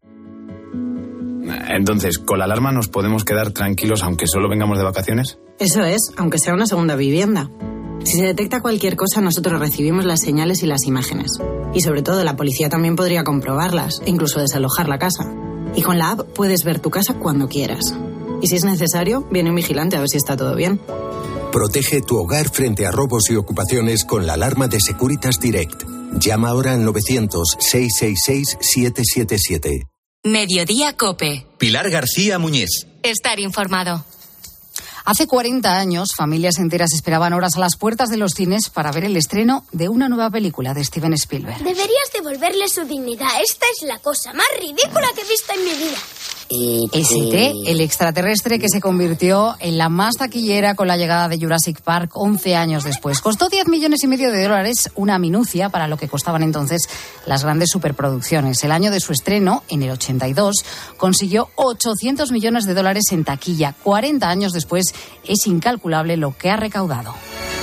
Entonces, ¿con la alarma nos podemos quedar tranquilos aunque solo vengamos de vacaciones? Eso es, aunque sea una segunda vivienda. Si se detecta cualquier cosa, nosotros recibimos las señales y las imágenes. Y sobre todo, la policía también podría comprobarlas e incluso desalojar la casa. Y con la app puedes ver tu casa cuando quieras. Y si es necesario, viene un vigilante a ver si está todo bien. Protege tu hogar frente a robos y ocupaciones con la alarma de Securitas Direct. Llama ahora al novecientos, seiscientos sesenta y seis, setecientos setenta y siete. Mediodía COPE. Pilar García Muñiz. Estar informado. Hace cuarenta años, familias enteras esperaban horas a las puertas de los cines para ver el estreno de una nueva película de Steven Spielberg. Deberías devolverle su dignidad. Esta es la cosa más ridícula que he visto en mi vida. Es E T, el extraterrestre que se convirtió en la más taquillera con la llegada de Jurassic Park once años después. Costó diez millones y medio de dólares, una minucia para lo que costaban entonces las grandes superproducciones. El año de su estreno, en el ochenta y dos, consiguió ochocientos millones de dólares en taquilla. cuarenta años después es incalculable lo que ha recaudado.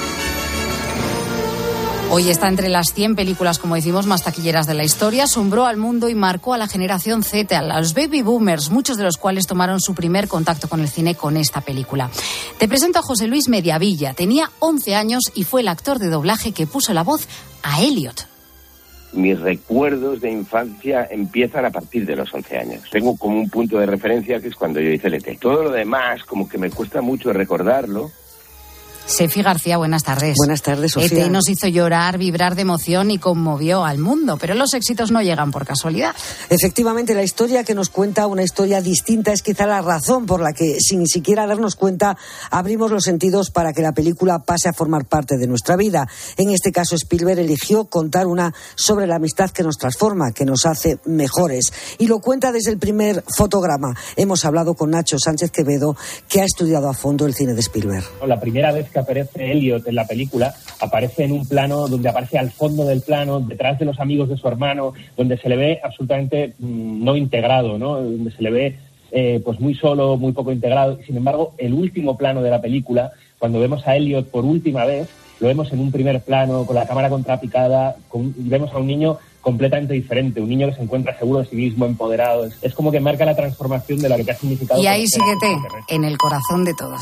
Hoy está entre las cien películas, como decimos, más taquilleras de la historia. Asombró al mundo y marcó a la generación Z, a los baby boomers, muchos de los cuales tomaron su primer contacto con el cine con esta película. Te presento a José Luis Mediavilla. Tenía once años y fue el actor de doblaje que puso la voz a Elliot. Mis recuerdos de infancia empiezan a partir de los once años. Tengo como un punto de referencia que es cuando yo hice el E T. Todo lo demás, como que me cuesta mucho recordarlo. Sefi García, buenas tardes. Buenas tardes, Sofía. E T nos hizo llorar, vibrar de emoción y conmovió al mundo, pero los éxitos no llegan por casualidad. Efectivamente, la historia que nos cuenta una historia distinta es quizá la razón por la que, sin siquiera darnos cuenta, abrimos los sentidos para que la película pase a formar parte de nuestra vida. En este caso, Spielberg eligió contar una sobre la amistad que nos transforma, que nos hace mejores. Y lo cuenta desde el primer fotograma. Hemos hablado con Nacho Sánchez Quevedo, que ha estudiado a fondo el cine de Spielberg. La primera vez que aparece Elliot en la película, aparece en un plano donde aparece al fondo del plano, detrás de los amigos de su hermano, donde se le ve absolutamente mmm, no integrado, ¿no? Donde se le ve eh, pues muy solo, muy poco integrado. Sin embargo, el último plano de la película, cuando vemos a Elliot por última vez, lo vemos en un primer plano, con la cámara contrapicada, con, y vemos a un niño completamente diferente, un niño que se encuentra seguro de sí mismo, empoderado. Es, es como que marca la transformación de la que ha significado. Y ahí síguete, en el corazón de todos.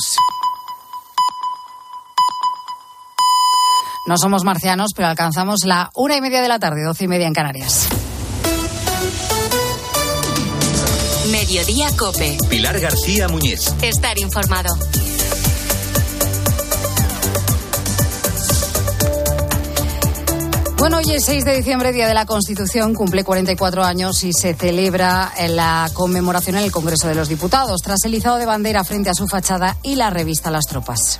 No somos marcianos, pero alcanzamos la una y media de la tarde, doce y media en Canarias. Mediodía COPE. Pilar García Muñiz. Estar informado. Bueno, hoy es seis de diciembre, Día de la Constitución, cumple cuarenta y cuatro años y se celebra la conmemoración en el Congreso de los Diputados, tras el izado de bandera frente a su fachada y la revista Las Tropas.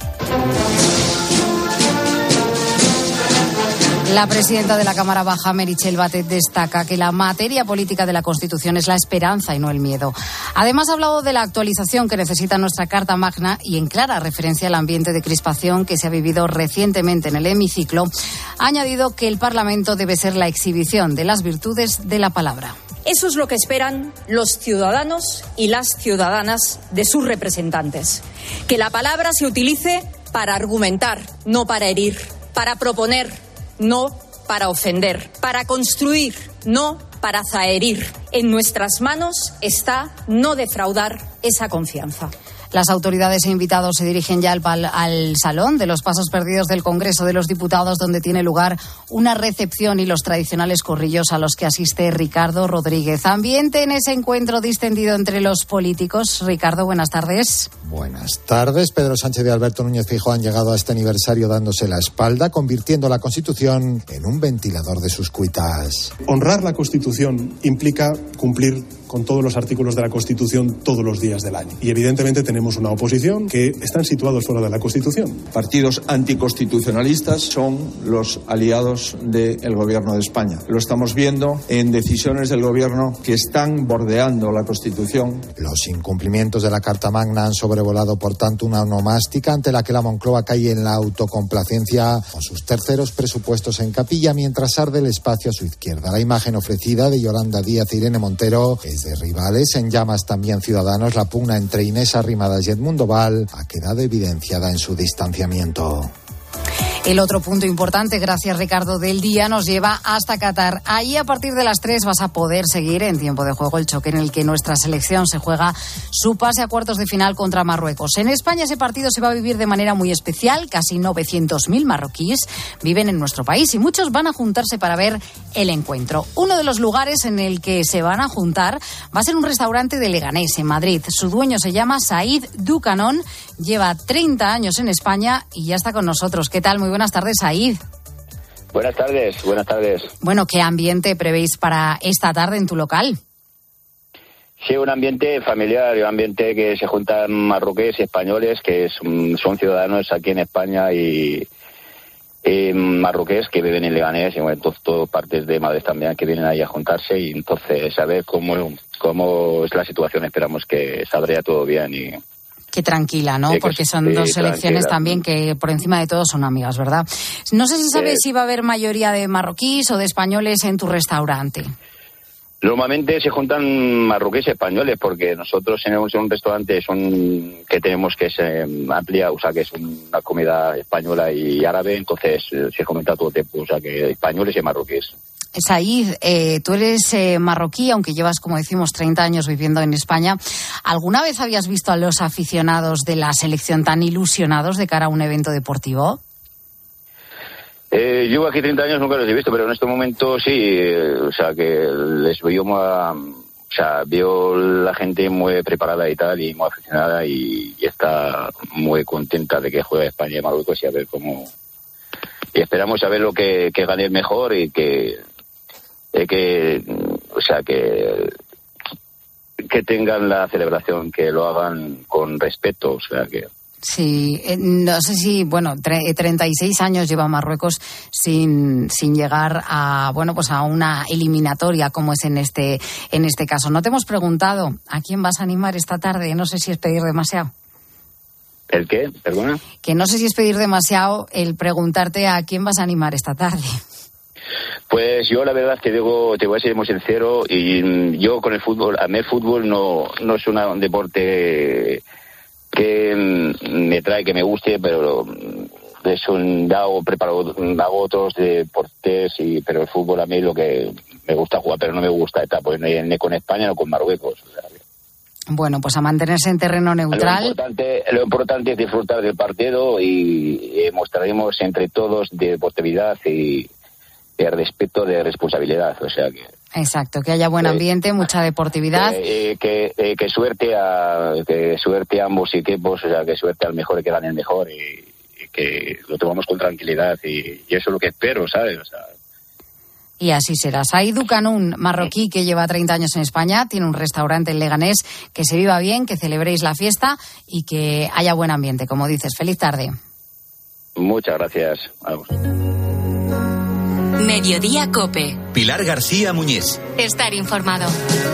La presidenta de la Cámara Baja, Meritxell Batet, destaca que la materia política de la Constitución es la esperanza y no el miedo. Además, ha hablado de la actualización que necesita nuestra Carta Magna y, en clara referencia al ambiente de crispación que se ha vivido recientemente en el hemiciclo, ha añadido que el Parlamento debe ser la exhibición de las virtudes de la palabra. Eso es lo que esperan los ciudadanos y las ciudadanas de sus representantes. Que la palabra se utilice para argumentar, no para herir, para proponer, no para ofender, para construir, no para zaherir. En nuestras manos está no defraudar esa confianza. Las autoridades e invitados se dirigen ya al, al Salón de los Pasos Perdidos del Congreso de los Diputados, donde tiene lugar una recepción y los tradicionales corrillos a los que asiste Ricardo Rodríguez. Ambiente en ese encuentro distendido entre los políticos. Ricardo, buenas tardes. Buenas tardes. Pedro Sánchez y Alberto Núñez Feijóo han llegado a este aniversario dándose la espalda, convirtiendo la Constitución en un ventilador de sus cuitas. Honrar la Constitución implica cumplir con todos los artículos de la Constitución todos los días del año. Y evidentemente tenemos una oposición que están situados fuera de la Constitución. Partidos anticonstitucionalistas son los aliados del Gobierno de España. Lo estamos viendo en decisiones del Gobierno que están bordeando la Constitución. Los incumplimientos de la Carta Magna han sobrevolado, por tanto, una onomástica ante la que la Moncloa cae en la autocomplacencia con sus terceros presupuestos en capilla, mientras arde el espacio a su izquierda. La imagen ofrecida de Yolanda Díaz e Irene Montero es de rivales, en llamas también Ciudadanos. La pugna entre Inés Arrimadas y Edmundo Val ha quedado evidenciada en su distanciamiento. El otro punto importante, gracias Ricardo, del día nos lleva hasta Qatar. Ahí a partir de las tres vas a poder seguir en tiempo de juego el choque en el que nuestra selección se juega su pase a cuartos de final contra Marruecos. En España ese partido se va a vivir de manera muy especial. Casi novecientos mil marroquíes viven en nuestro país y muchos van a juntarse para ver el encuentro. Uno de los lugares en el que se van a juntar va a ser un restaurante de Leganés, en Madrid. Su dueño se llama Said Ducanon, lleva treinta años en España y ya está con nosotros. ¿Qué tal? Muy buenas tardes, Said. Buenas tardes, buenas tardes. Bueno, ¿qué ambiente prevéis para esta tarde en tu local? Sí, un ambiente familiar, un ambiente que se juntan marroquíes y españoles que son, son ciudadanos aquí en España y, y marroquíes que viven en Leganés y bueno, todas todo partes de Madrid también que vienen ahí a juntarse y entonces a ver cómo, cómo es la situación. Esperamos que saldría todo bien y... Qué tranquila, ¿no? Sí, porque son sí, dos selecciones tranquila. También que por encima de todo son amigas, ¿verdad? No sé si sabes eh, si va a haber mayoría de marroquíes o de españoles en tu restaurante. Normalmente se juntan marroquíes y españoles porque nosotros tenemos un restaurante son que tenemos que es eh, amplia, o sea que es una comida española y árabe, entonces eh, se comenta todo tiempo, o sea que españoles y marroquíes. Said, eh, tú eres eh, marroquí, aunque llevas, como decimos, treinta años viviendo en España. ¿Alguna vez habías visto a los aficionados de la selección tan ilusionados de cara a un evento deportivo? Eh, llevo aquí treinta años, nunca los he visto, pero en este momento sí, eh, o sea que les veo muy, o sea, veo la gente muy preparada y tal, y muy aficionada y, y está muy contenta de que juegue España y Marruecos y a ver cómo... Y esperamos a ver lo que, que gane mejor y que... que o sea que que tengan la celebración, que lo hagan con respeto, o sea que sí, eh, no sé si bueno tre- treinta y seis años lleva Marruecos sin sin llegar a bueno pues a una eliminatoria como es en este en este caso. No te hemos preguntado a quién vas a animar esta tarde, no sé si es pedir demasiado. ¿El qué? ¿Perdona? Que no sé si es pedir demasiado el preguntarte a quién vas a animar esta tarde. Pues yo la verdad te digo, te voy a ser muy sincero, y yo con el fútbol, a mí el fútbol no, no es una, un deporte que me trae, que me guste, pero es un, hago, preparo, hago otros deportes, y, pero el fútbol a mí lo que me gusta jugar, pero no me gusta estar pues, ni, ni con España ni con Marruecos. O sea, bueno, pues a mantenerse en terreno neutral. Lo importante, lo importante es disfrutar del partido y, y mostraremos entre todos deportividad y de respeto, de responsabilidad, o sea que... Exacto, que haya buen ambiente, eh, mucha deportividad. Eh, que, eh, que suerte a que suerte a ambos equipos, o sea, que suerte al mejor y que gane el mejor, y, y que lo tomamos con tranquilidad, y, y eso es lo que espero, ¿sabes? O sea, y así será. Saïdou Kanoun, marroquí que lleva treinta años en España, tiene un restaurante en Leganés. Que se viva bien, que celebréis la fiesta y que haya buen ambiente, como dices. Feliz tarde. Muchas gracias. Vamos. Mediodía COPE. Pilar García Muñiz. Estar informado.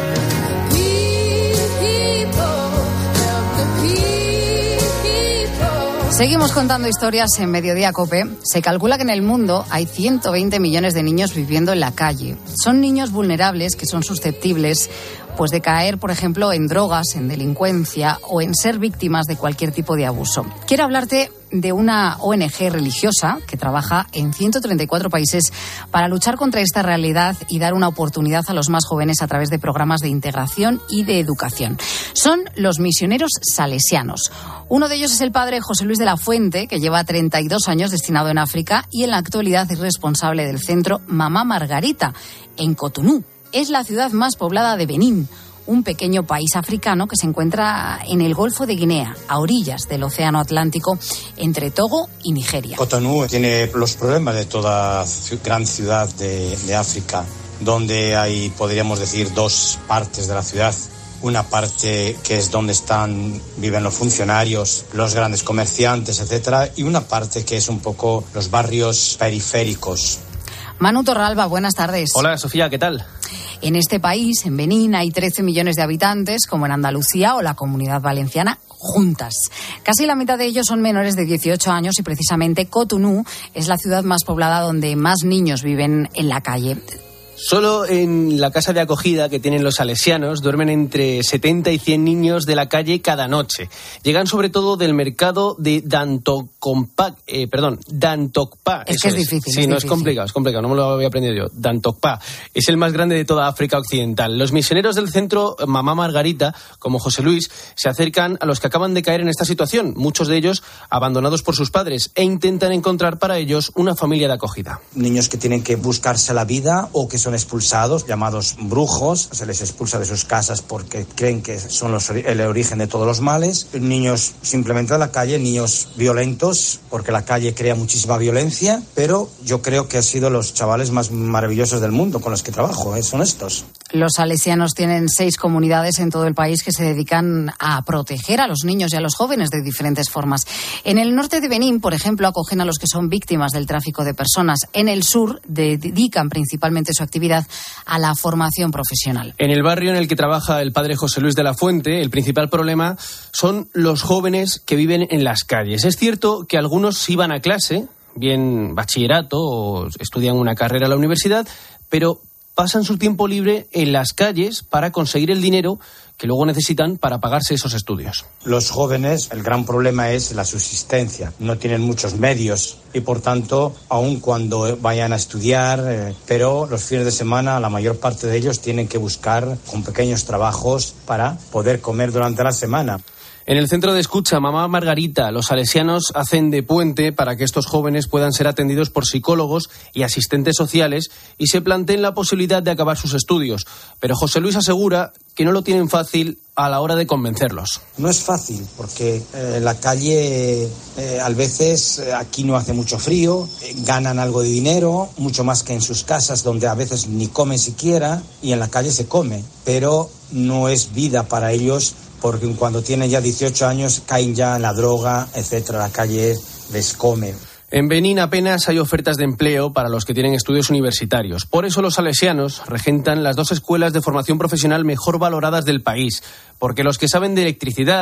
Seguimos contando historias en Mediodía COPE. Se calcula que en el mundo hay ciento veinte millones de niños viviendo en la calle. Son niños vulnerables que son susceptibles pues de caer, por ejemplo, en drogas, en delincuencia o en ser víctimas de cualquier tipo de abuso. Quiero hablarte de una O N G religiosa que trabaja en ciento treinta y cuatro países para luchar contra esta realidad y dar una oportunidad a los más jóvenes a través de programas de integración y de educación. Son los misioneros salesianos. Uno de ellos es el padre José Luis de la Fuente, que lleva treinta y dos años destinado en África y en la actualidad es responsable del centro Mamá Margarita, en Cotonú. Es la ciudad más poblada de Benín, un pequeño país africano que se encuentra en el Golfo de Guinea, a orillas del Océano Atlántico, entre Togo y Nigeria. Cotonú tiene los problemas de toda gran ciudad de, de África, donde hay, podríamos decir, dos partes de la ciudad. Una parte que es donde están, viven los funcionarios, los grandes comerciantes, etcétera, y una parte que es un poco los barrios periféricos. Manu Torralba, buenas tardes. Hola, Sofía, ¿qué tal? En este país, en Benín, hay trece millones de habitantes, como en Andalucía o la Comunidad Valenciana, juntas. Casi la mitad de ellos son menores de dieciocho años y precisamente Cotonú es la ciudad más poblada donde más niños viven en la calle. Solo en la casa de acogida que tienen los salesianos duermen entre setenta y cien niños de la calle cada noche. Llegan sobre todo del mercado de Dantokpa, eh, perdón, Dantokpa. Es que es, es difícil. Sí, es no difícil. es complicado, es complicado, no me lo había aprendido yo. Dantokpa es el más grande de toda África Occidental. Los misioneros del centro Mamá Margarita, como José Luis, se acercan a los que acaban de caer en esta situación, muchos de ellos abandonados por sus padres, e intentan encontrar para ellos una familia de acogida. Niños que tienen que buscarse la vida o que son expulsados, llamados brujos, se les expulsa de sus casas porque creen que son los, el origen de todos los males. Niños simplemente de la calle, niños violentos, porque la calle crea muchísima violencia, pero yo creo que han sido los chavales más maravillosos del mundo con los que trabajo, ¿eh? Son estos. Los salesianos tienen seis comunidades en todo el país que se dedican a proteger a los niños y a los jóvenes de diferentes formas. En el norte de Benín, por ejemplo, acogen a los que son víctimas del tráfico de personas. En el sur dedican principalmente su actividad a la formación profesional. En el barrio en el que trabaja el padre José Luis de la Fuente, el principal problema son los jóvenes que viven en las calles. Es cierto que algunos iban a clase, bien bachillerato o estudian una carrera en la universidad, pero pasan su tiempo libre en las calles para conseguir el dinero que luego necesitan para pagarse esos estudios. Los jóvenes, el gran problema es la subsistencia. No tienen muchos medios y, por tanto, aun cuando vayan a estudiar, eh, pero los fines de semana la mayor parte de ellos tienen que buscar con pequeños trabajos para poder comer durante la semana. En el centro de escucha Mamá Margarita, los salesianos hacen de puente para que estos jóvenes puedan ser atendidos por psicólogos y asistentes sociales y se planteen la posibilidad de acabar sus estudios. Pero José Luis asegura que no lo tienen fácil a la hora de convencerlos. No es fácil porque eh, la calle eh, a veces eh, aquí no hace mucho frío, eh, ganan algo de dinero, mucho más que en sus casas donde a veces ni comen siquiera, y en la calle se come, pero no es vida para ellos, porque cuando tienen ya dieciocho años caen ya en la droga, etcétera. La calle les come. En Benín apenas hay ofertas de empleo para los que tienen estudios universitarios. Por eso los salesianos regentan las dos escuelas de formación profesional mejor valoradas del país, porque los que saben de electricidad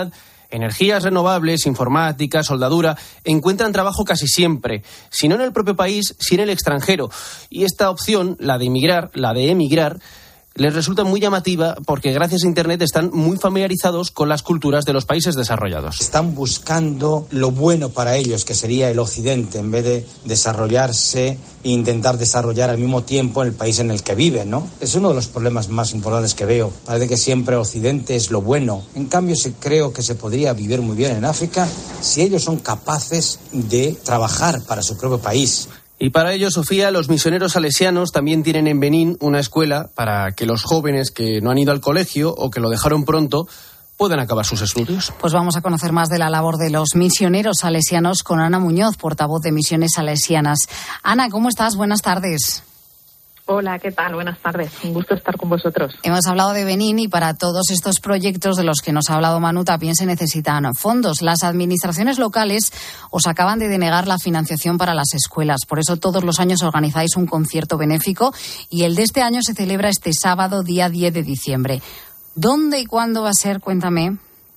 energías renovables, informática, soldadura, encuentran trabajo casi siempre, si no en el propio país, si en el extranjero. Y esta opción, la de emigrar, la de emigrar, les resulta muy llamativa porque gracias a Internet están muy familiarizados con las culturas de los países desarrollados. Están buscando lo bueno para ellos, que sería el Occidente, en vez de desarrollarse e intentar desarrollar al mismo tiempo en el país en el que viven, ¿no? Es uno de los problemas más importantes que veo. Parece que siempre Occidente es lo bueno. En cambio, sí creo que se podría vivir muy bien en África si ellos son capaces de trabajar para su propio país. Y para ello, Sofía, los misioneros salesianos también tienen en Benín una escuela para que los jóvenes que no han ido al colegio o que lo dejaron pronto puedan acabar sus estudios. Pues vamos a conocer más de la labor de los misioneros salesianos con Ana Muñoz, portavoz de Misiones Salesianas. Ana, ¿cómo estás? Buenas tardes. Hola, ¿qué tal? Buenas tardes. Un gusto estar con vosotros. Hemos hablado de Benín y para todos estos proyectos de los que nos ha hablado Manu también se necesitan fondos. Las administraciones locales os acaban de denegar la financiación para las escuelas. Por eso todos los años organizáis un concierto benéfico y el de este año se celebra este sábado, día diez de diciembre. ¿Dónde y cuándo va a ser? Cuéntame.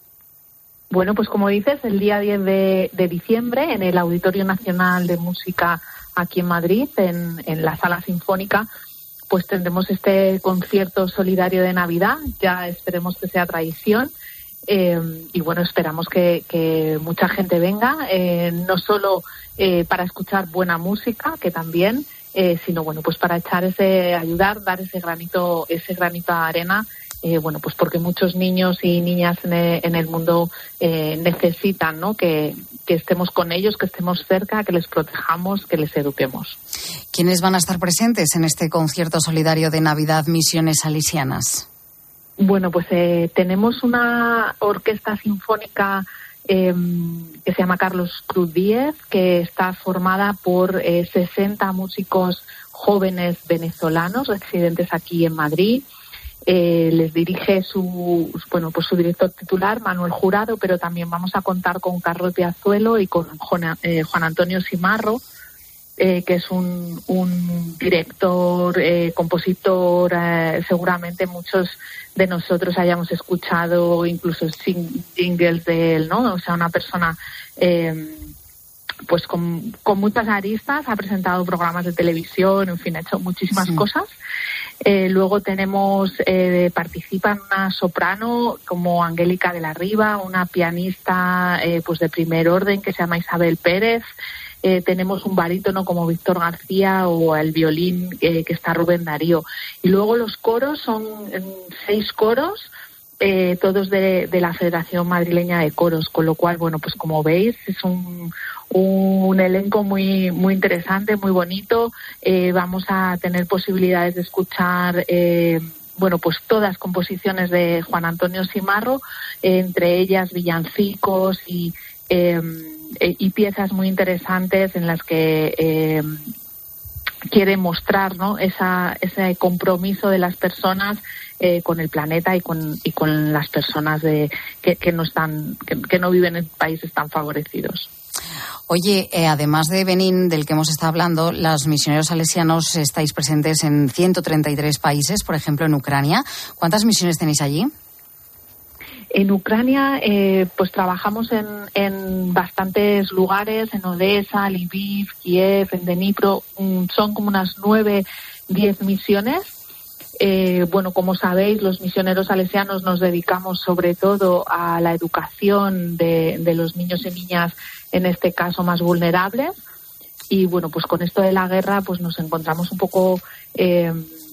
Bueno, pues como dices, el día diez de, de diciembre en el Auditorio Nacional de Música aquí en Madrid, en, en la Sala Sinfónica, pues tendremos este concierto solidario de Navidad. Ya esperemos que sea tradición. Eh, y bueno, esperamos que, que mucha gente venga, eh, no solo eh, para escuchar buena música, que también, eh, sino bueno, pues para echar ese, ayudar, dar ese granito, ese granito de arena. Eh, bueno, pues porque muchos niños y niñas en el, en el mundo eh, necesitan, ¿no? Que, que estemos con ellos, que estemos cerca, que les protejamos, que les eduquemos. ¿Quiénes van a estar presentes en este concierto solidario de Navidad Misiones Salesianas? Bueno, pues eh, tenemos una orquesta sinfónica eh, que se llama Carlos Cruz Díez, que está formada por eh, sesenta músicos jóvenes venezolanos residentes aquí en Madrid. Eh, les dirige su bueno pues su director titular, Manuel Jurado, pero también vamos a contar con Carlos Piazuelo y con Juan, eh, Juan Antonio Simarro, eh, que es un, un director, eh, compositor, eh, seguramente muchos de nosotros hayamos escuchado incluso jingles de él, ¿no? O sea, una persona eh, pues con, con muchas aristas, ha presentado programas de televisión, en fin, ha hecho muchísimas sí. cosas. Eh, luego tenemos, eh, participan una soprano como Angélica de la Riva, una pianista eh, pues de primer orden que se llama Isabel Pérez. Eh, tenemos un barítono como Víctor García o el violín eh, que está Rubén Darío. Y luego los coros son eh, seis coros, eh, todos de, de la Federación Madrileña de Coros, con lo cual, bueno, pues como veis, es un... un elenco muy muy interesante, muy bonito. Eh, vamos a tener posibilidades de escuchar eh, bueno pues todas composiciones de Juan Antonio Simarro, eh, entre ellas villancicos y eh, y piezas muy interesantes en las que eh, quiere mostrar, ¿no? Esa, ese compromiso de las personas eh, con el planeta y con y con las personas de que, que no están que, que no viven en países tan favorecidos. Oye, eh, además de Benín, del que hemos estado hablando, los misioneros salesianos estáis presentes en ciento treinta y tres países, por ejemplo, en Ucrania. ¿Cuántas misiones tenéis allí? En Ucrania, eh, pues trabajamos en, en bastantes lugares, en Odessa, Lviv, Kiev, en Dnipro. Mm, son como unas nueve, diez misiones. Eh, bueno, como sabéis, los misioneros salesianos nos dedicamos sobre todo a la educación de, de los niños y niñas, en este caso más vulnerables. Y bueno, pues con esto de la guerra, pues nos encontramos un poco eh,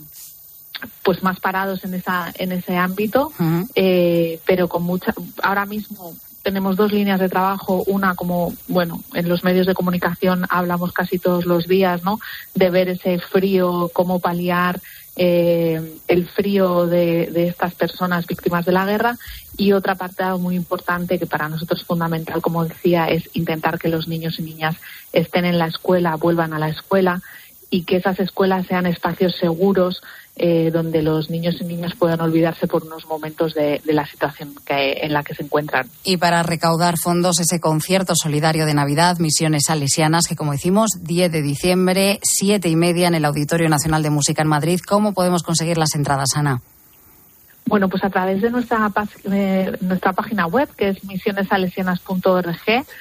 pues más parados en esa en ese ámbito, uh-huh. eh, pero con mucha. Ahora mismo tenemos dos líneas de trabajo, una como, bueno, en los medios de comunicación hablamos casi todos los días, ¿no? De ver ese frío, cómo paliar Eh, el frío de, de estas personas víctimas de la guerra, y otra parte muy importante que para nosotros es fundamental, como decía, es intentar que los niños y niñas estén en la escuela, vuelvan a la escuela, y que esas escuelas sean espacios seguros eh, donde los niños y niñas puedan olvidarse por unos momentos de, de la situación que, en la que se encuentran. Y para recaudar fondos, ese concierto solidario de Navidad, Misiones Salesianas, que como decimos, diez de diciembre, siete y media en el Auditorio Nacional de Música en Madrid. ¿Cómo podemos conseguir las entradas, Ana? Bueno, pues a través de nuestra, eh, nuestra página web, que es misiones salesianas punto org,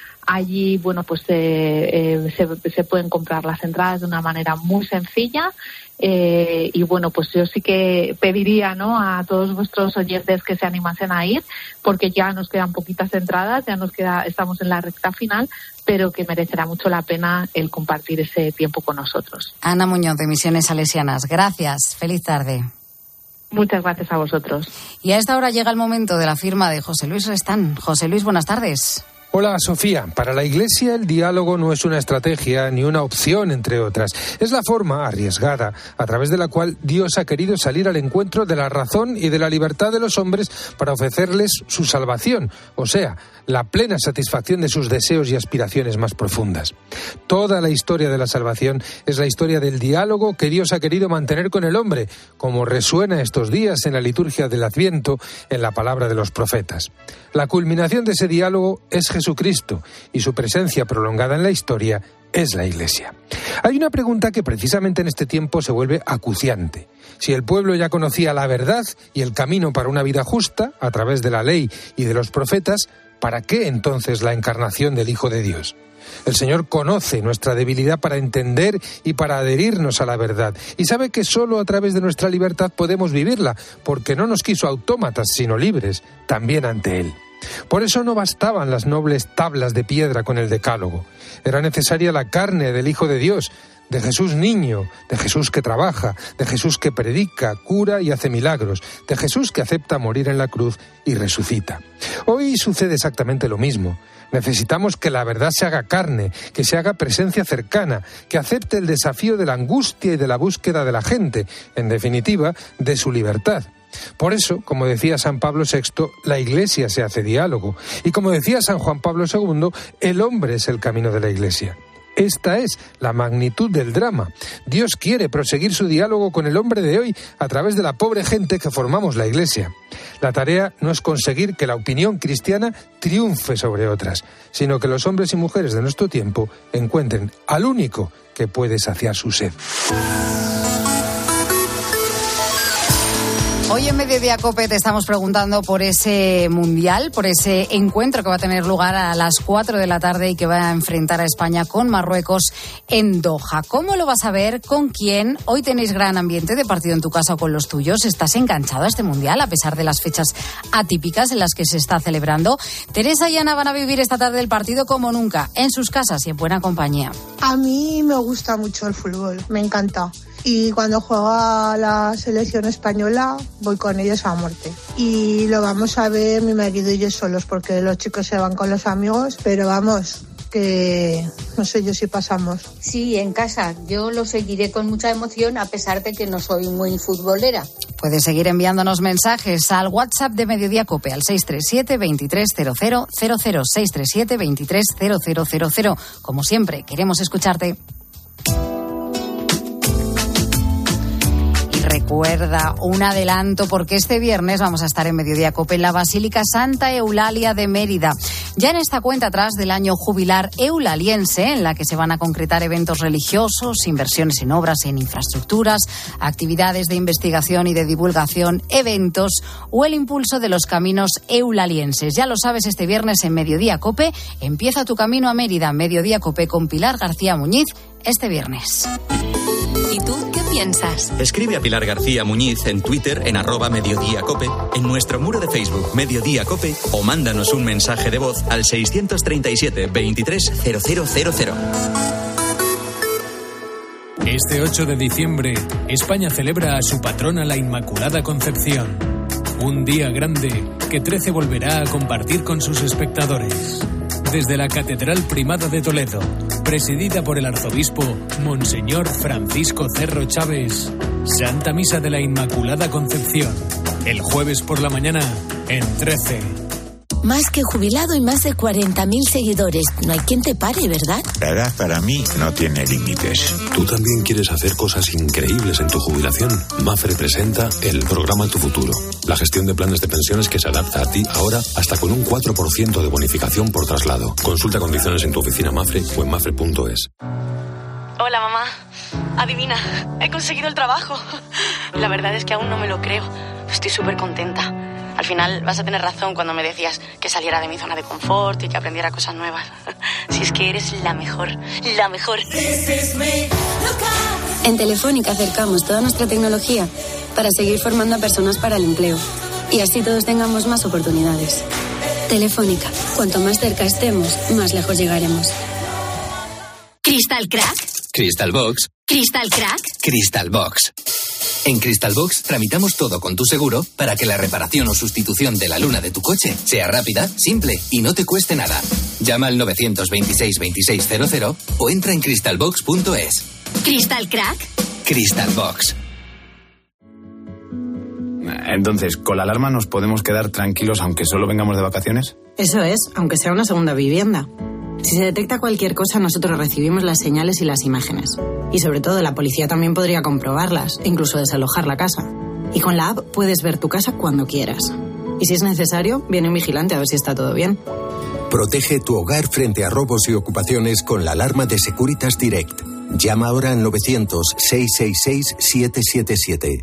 allí, bueno, pues eh, eh, se, se pueden comprar las entradas de una manera muy sencilla. Eh, y bueno, pues yo sí que pediría, ¿no?, a todos vuestros oyentes que se animasen a ir, porque ya nos quedan poquitas entradas, ya nos queda, estamos en la recta final, pero que merecerá mucho la pena el compartir ese tiempo con nosotros. Ana Muñoz, de Misiones Salesianas, gracias. Feliz tarde. Muchas gracias a vosotros. Y a esta hora llega el momento de la firma de José Luis Restán. José Luis, buenas tardes. Hola, Sofía. Para la Iglesia el diálogo no es una estrategia ni una opción, entre otras. Es la forma arriesgada a través de la cual Dios ha querido salir al encuentro de la razón y de la libertad de los hombres para ofrecerles su salvación, o sea, la plena satisfacción de sus deseos y aspiraciones más profundas. Toda la historia de la salvación es la historia del diálogo que Dios ha querido mantener con el hombre, como resuena estos días en la liturgia del Adviento, en la palabra de los profetas. La culminación de ese diálogo es Jesucristo, y su presencia prolongada en la historia es la Iglesia. Hay una pregunta que precisamente en este tiempo se vuelve acuciante. Si el pueblo ya conocía la verdad y el camino para una vida justa, a través de la ley y de los profetas, ¿para qué entonces la encarnación del Hijo de Dios? El Señor conoce nuestra debilidad para entender y para adherirnos a la verdad, y sabe que solo a través de nuestra libertad podemos vivirla, porque no nos quiso autómatas, sino libres, también ante Él. Por eso no bastaban las nobles tablas de piedra con el decálogo. Era necesaria la carne del Hijo de Dios, de Jesús niño, de Jesús que trabaja, de Jesús que predica, cura y hace milagros, de Jesús que acepta morir en la cruz y resucita. Hoy sucede exactamente lo mismo. Necesitamos que la verdad se haga carne, que se haga presencia cercana, que acepte el desafío de la angustia y de la búsqueda de la gente, en definitiva, de su libertad. Por eso, como decía San Pablo sexto, la Iglesia se hace diálogo. Y como decía San Juan Pablo segundo, el hombre es el camino de la Iglesia. Esta es la magnitud del drama. Dios quiere proseguir su diálogo con el hombre de hoy a través de la pobre gente que formamos la Iglesia. La tarea no es conseguir que la opinión cristiana triunfe sobre otras, sino que los hombres y mujeres de nuestro tiempo encuentren al único que puede saciar su sed. Hoy en Mediodía COPE te estamos preguntando por ese mundial, por ese encuentro que va a tener lugar a las cuatro de la tarde y que va a enfrentar a España con Marruecos en Doha. ¿Cómo lo vas a ver? ¿Con quién? Hoy tenéis gran ambiente de partido en tu casa o con los tuyos. ¿Estás enganchado a este mundial a pesar de las fechas atípicas en las que se está celebrando? Teresa y Ana van a vivir esta tarde el partido como nunca, en sus casas y en buena compañía. A mí me gusta mucho el fútbol, me encanta. Y cuando juega la selección española voy con ellos a muerte. Y lo vamos a ver mi marido y yo solos, porque los chicos se van con los amigos, pero vamos, que no sé yo si pasamos. Sí, en casa. Yo lo seguiré con mucha emoción a pesar de que no soy muy futbolera. Puedes seguir enviándonos mensajes al WhatsApp de Mediodía COPE al seis tres siete, veintitrés cero cero cero cero, seis tres siete, veintitrés cero cero cero cero. Como siempre, queremos escucharte. Recuerda, un adelanto, porque este viernes vamos a estar en Mediodía COPE en la Basílica Santa Eulalia de Mérida. Ya en esta cuenta atrás del año jubilar eulaliense, en la que se van a concretar eventos religiosos, inversiones en obras, en infraestructuras, actividades de investigación y de divulgación, eventos o el impulso de los caminos eulalienses. Ya lo sabes, este viernes en Mediodía COPE empieza tu camino a Mérida. Mediodía COPE con Pilar García Muñiz este viernes. ¿Y tú qué piensas? Escribe a Pilar García Muñiz en Twitter en arroba Mediodía Cope, en nuestro muro de Facebook Mediodía Cope, o mándanos un mensaje de voz al seiscientos treinta y siete, veintitrés cero cero cero cero. Este ocho de diciembre, España celebra a su patrona, la Inmaculada Concepción. Un día grande que trece volverá a compartir con sus espectadores. Desde la Catedral Primada de Toledo, presidida por el arzobispo Monseñor Francisco Cerro Chávez, Santa Misa de la Inmaculada Concepción, el jueves por la mañana en trece. Más que jubilado y más de cuarenta mil seguidores. No hay quien te pare, ¿verdad? La edad para mí no tiene límites. ¿Tú también quieres hacer cosas increíbles en tu jubilación? Mafre presenta el programa Tu Futuro. La gestión de planes de pensiones que se adapta a ti ahora hasta con un cuatro por ciento de bonificación por traslado. Consulta condiciones en tu oficina Mafre o en mafre punto es. Hola, mamá. Adivina, he conseguido el trabajo. La verdad es que aún no me lo creo. Estoy súper contenta. Al final vas a tener razón cuando me decías que saliera de mi zona de confort y que aprendiera cosas nuevas. Si es que eres la mejor, la mejor. En Telefónica acercamos toda nuestra tecnología para seguir formando a personas para el empleo y así todos tengamos más oportunidades. Telefónica, cuanto más cerca estemos, más lejos llegaremos. ¿Crystal Crack? Crystal Box. ¿Crystal Crack? Crystal Box. En Crystal Box tramitamos todo con tu seguro para que la reparación o sustitución de la luna de tu coche sea rápida, simple y no te cueste nada. Llama al nueve dos seis, veintiséis cero cero o entra en crystal box punto es. ¿Crystal Crack? Crystal Box. Entonces, ¿con la alarma nos podemos quedar tranquilos aunque solo vengamos de vacaciones? Eso es, aunque sea una segunda vivienda. Si se detecta cualquier cosa, nosotros recibimos las señales y las imágenes. Y sobre todo, la policía también podría comprobarlas e incluso desalojar la casa. Y con la app puedes ver tu casa cuando quieras. Y si es necesario, viene un vigilante a ver si está todo bien. Protege tu hogar frente a robos y ocupaciones con la alarma de Securitas Direct. Llama ahora al novecientos, seiscientos sesenta y seis, setecientos setenta y siete.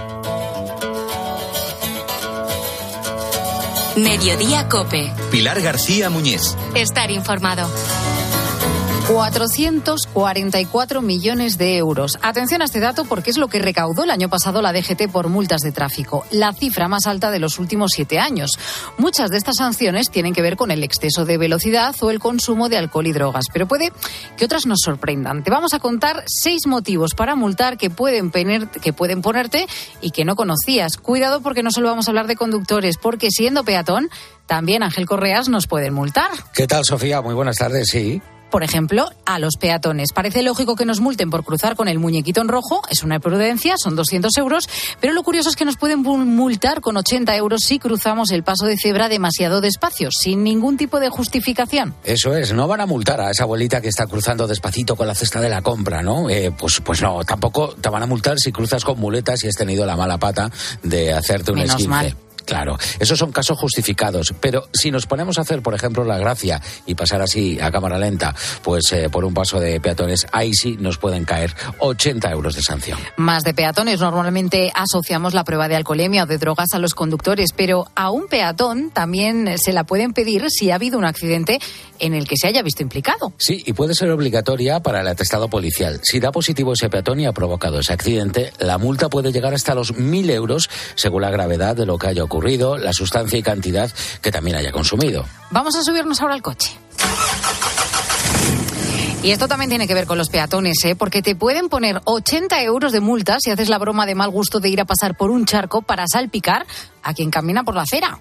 Mediodía COPE. Pilar García Muñiz. Estar informado. cuatrocientos cuarenta y cuatro millones de euros. Atención a este dato porque es lo que recaudó el año pasado la D G T por multas de tráfico, la cifra más alta de los últimos siete años. Muchas de estas sanciones tienen que ver con el exceso de velocidad o el consumo de alcohol y drogas, pero puede que otras nos sorprendan. Te vamos a contar seis motivos para multar que pueden, pener, que pueden ponerte y que no conocías. Cuidado porque no solo vamos a hablar de conductores, porque siendo peatón, también Ángel Correas nos pueden multar. ¿Qué tal, Sofía? Muy buenas tardes, sí. Por ejemplo, a los peatones. Parece lógico que nos multen por cruzar con el muñequito en rojo, es una imprudencia, son doscientos euros, pero lo curioso es que nos pueden multar con ochenta euros si cruzamos el paso de cebra demasiado despacio, sin ningún tipo de justificación. Eso es, no van a multar a esa abuelita que está cruzando despacito con la cesta de la compra, ¿no? Eh, pues, pues no, tampoco te van a multar si cruzas con muletas y has tenido la mala pata de hacerte un esguince. Menos mal. Claro, esos son casos justificados, pero si nos ponemos a hacer, por ejemplo, la gracia y pasar así a cámara lenta, pues eh, por un paso de peatones, ahí sí nos pueden caer ochenta euros de sanción. Más de peatones, normalmente asociamos la prueba de alcoholemia o de drogas a los conductores, pero a un peatón también se la pueden pedir si ha habido un accidente en el que se haya visto implicado. Sí, y puede ser obligatoria para el atestado policial. Si da positivo ese peatón y ha provocado ese accidente, la multa puede llegar hasta los mil euros según la gravedad de lo que haya ocurrido, la sustancia y cantidad que también haya consumido. Vamos a subirnos ahora al coche. Y esto también tiene que ver con los peatones, ¿eh? Porque te pueden poner ochenta euros de multa si haces la broma de mal gusto de ir a pasar por un charco para salpicar a quien camina por la acera.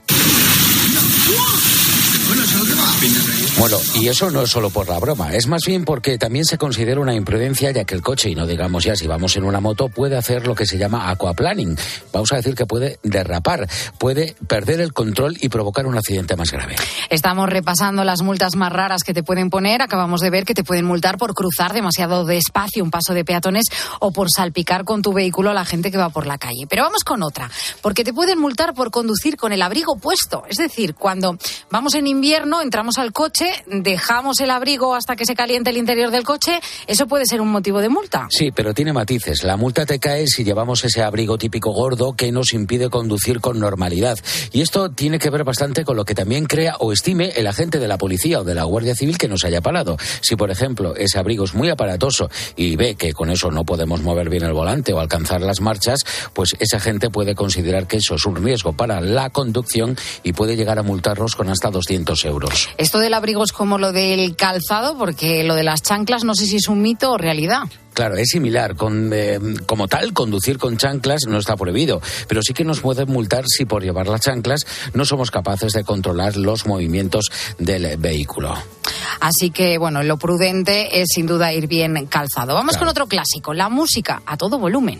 Bueno, y eso no es solo por la broma, es más bien porque también se considera una imprudencia, ya que el coche, y no digamos ya si vamos en una moto, puede hacer lo que se llama aquaplaning. Vamos a decir que puede derrapar, puede perder el control y provocar un accidente más grave. Estamos repasando las multas más raras que te pueden poner. Acabamos de ver que te pueden multar por cruzar demasiado despacio un paso de peatones o por salpicar con tu vehículo a la gente que va por la calle. Pero vamos con otra, porque te pueden multar por conducir con el abrigo puesto. Es decir, cuando vamos en invierno, entramos al coche, dejamos el abrigo hasta que se caliente el interior del coche, eso puede ser un motivo de multa. Sí, pero tiene matices. La multa te cae si llevamos ese abrigo típico gordo que nos impide conducir con normalidad. Y esto tiene que ver bastante con lo que también crea o estime el agente de la policía o de la Guardia Civil que nos haya parado. Si, por ejemplo, ese abrigo es muy aparatoso y ve que con eso no podemos mover bien el volante o alcanzar las marchas, pues ese agente puede considerar que eso es un riesgo para la conducción y puede llegar a multarnos con hasta doscientos euros. Esto del abrigo es como lo del calzado, porque lo de las chanclas no sé si es un mito o realidad. Claro, es similar. Con, eh, como tal, conducir con chanclas no está prohibido, pero sí que nos pueden multar si por llevar las chanclas no somos capaces de controlar los movimientos del vehículo. Así que, bueno, lo prudente es sin duda ir bien calzado. Vamos claro. con otro clásico, la música a todo volumen.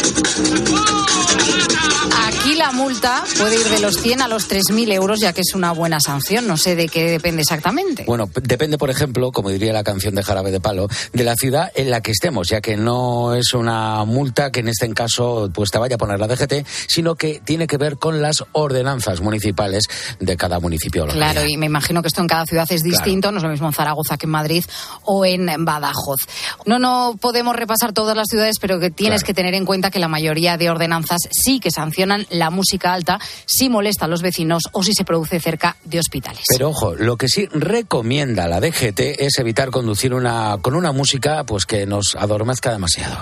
Aquí la multa puede ir de los cien a los tres mil euros, ya que es una buena sanción. No sé de qué depende exactamente. Bueno, depende, por ejemplo, como diría la canción de Jarabe de Palo, de la ciudad en la que estemos, ya que no es una multa que en este caso pues te vaya a poner la D G T, sino que tiene que ver con las ordenanzas municipales de cada municipio. Claro, y me imagino que esto en cada ciudad es distinto. Claro. Nos lo lo mismo en Zaragoza que en Madrid o en Badajoz. No, no podemos repasar todas las ciudades, pero que tienes claro. que tener en cuenta que la mayoría de ordenanzas sí que sancionan la música alta si molesta a los vecinos o si se produce cerca de hospitales. Pero ojo, lo que sí recomienda la D G T es evitar conducir una con una música pues que nos adormezca demasiado.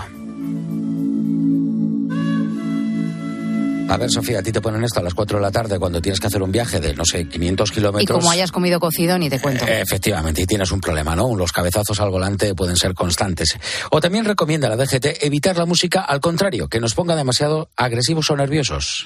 A ver, Sofía, a ti te ponen esto a las cuatro de la tarde cuando tienes que hacer un viaje de, no sé, quinientos kilómetros. Y como hayas comido cocido, ni te cuento. Eh, efectivamente, y tienes un problema, ¿no? Los cabezazos al volante pueden ser constantes. O también recomienda la D G T evitar la música, al contrario, que nos ponga demasiado agresivos o nerviosos.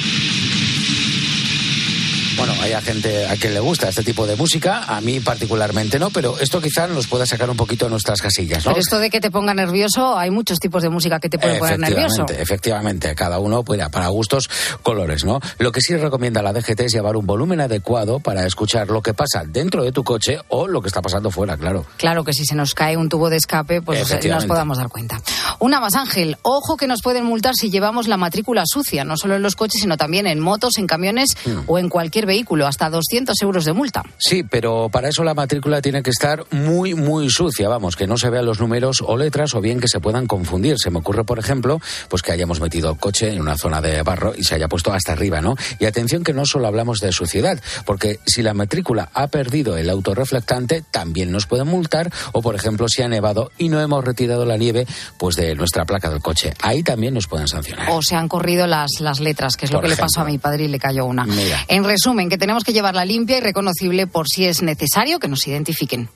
Bueno, hay a gente a quien le gusta este tipo de música, a mí particularmente no, pero esto quizás nos pueda sacar un poquito de nuestras casillas, ¿no? Pero esto de que te ponga nervioso, hay muchos tipos de música que te pueden poner nervioso. Efectivamente, cada uno, pues, para gustos, colores, ¿no? Lo que sí recomienda la D G T es llevar un volumen adecuado para escuchar lo que pasa dentro de tu coche o lo que está pasando fuera, claro. Claro que si se nos cae un tubo de escape, pues nos podamos dar cuenta. Una más, Ángel, ojo que nos pueden multar si llevamos la matrícula sucia, no solo en los coches, sino también en motos, en camiones mm. o en cualquier vehículo, hasta doscientos euros de multa. Sí, pero para eso la matrícula tiene que estar muy, muy sucia, vamos, que no se vean los números o letras o bien que se puedan confundir. Se me ocurre, por ejemplo, pues que hayamos metido el coche en una zona de barro y se haya puesto hasta arriba, ¿no? Y atención que no solo hablamos de suciedad, porque si la matrícula ha perdido el autorreflectante, también nos pueden multar, o por ejemplo, si ha nevado y no hemos retirado la nieve, pues de nuestra placa del coche. Ahí también nos pueden sancionar. O se han corrido las, las letras, que es lo por que ejemplo. le pasó a mi padre y le cayó una. Mira. En resumen, que tenemos que llevarla limpia y reconocible por si es necesario que nos identifiquen.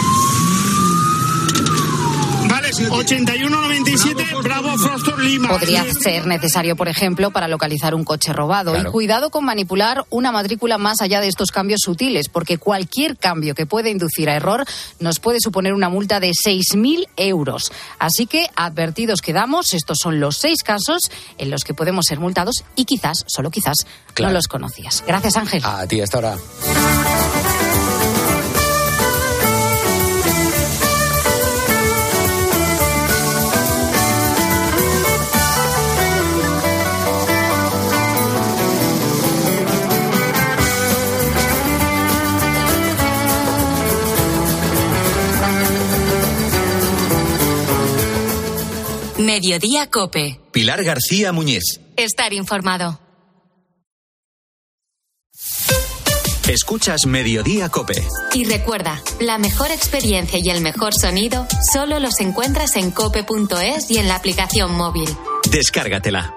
Vale, ochenta y uno noventa y siete, Bravo Foster Lima. Podría ser necesario, por ejemplo, para localizar un coche robado. Claro. Y cuidado con manipular una matrícula más allá de estos cambios sutiles, porque cualquier cambio que pueda inducir a error nos puede suponer una multa de seis mil euros. Así que, advertidos quedamos, estos son los seis casos en los que podemos ser multados y quizás, solo quizás, claro. no los conocías. Gracias, Ángel. A ti, hasta ahora. Mediodía COPE. Pilar García Muñiz. Estar informado. Escuchas Mediodía COPE. Y recuerda, la mejor experiencia y el mejor sonido solo los encuentras en cope punto es y en la aplicación móvil. Descárgatela.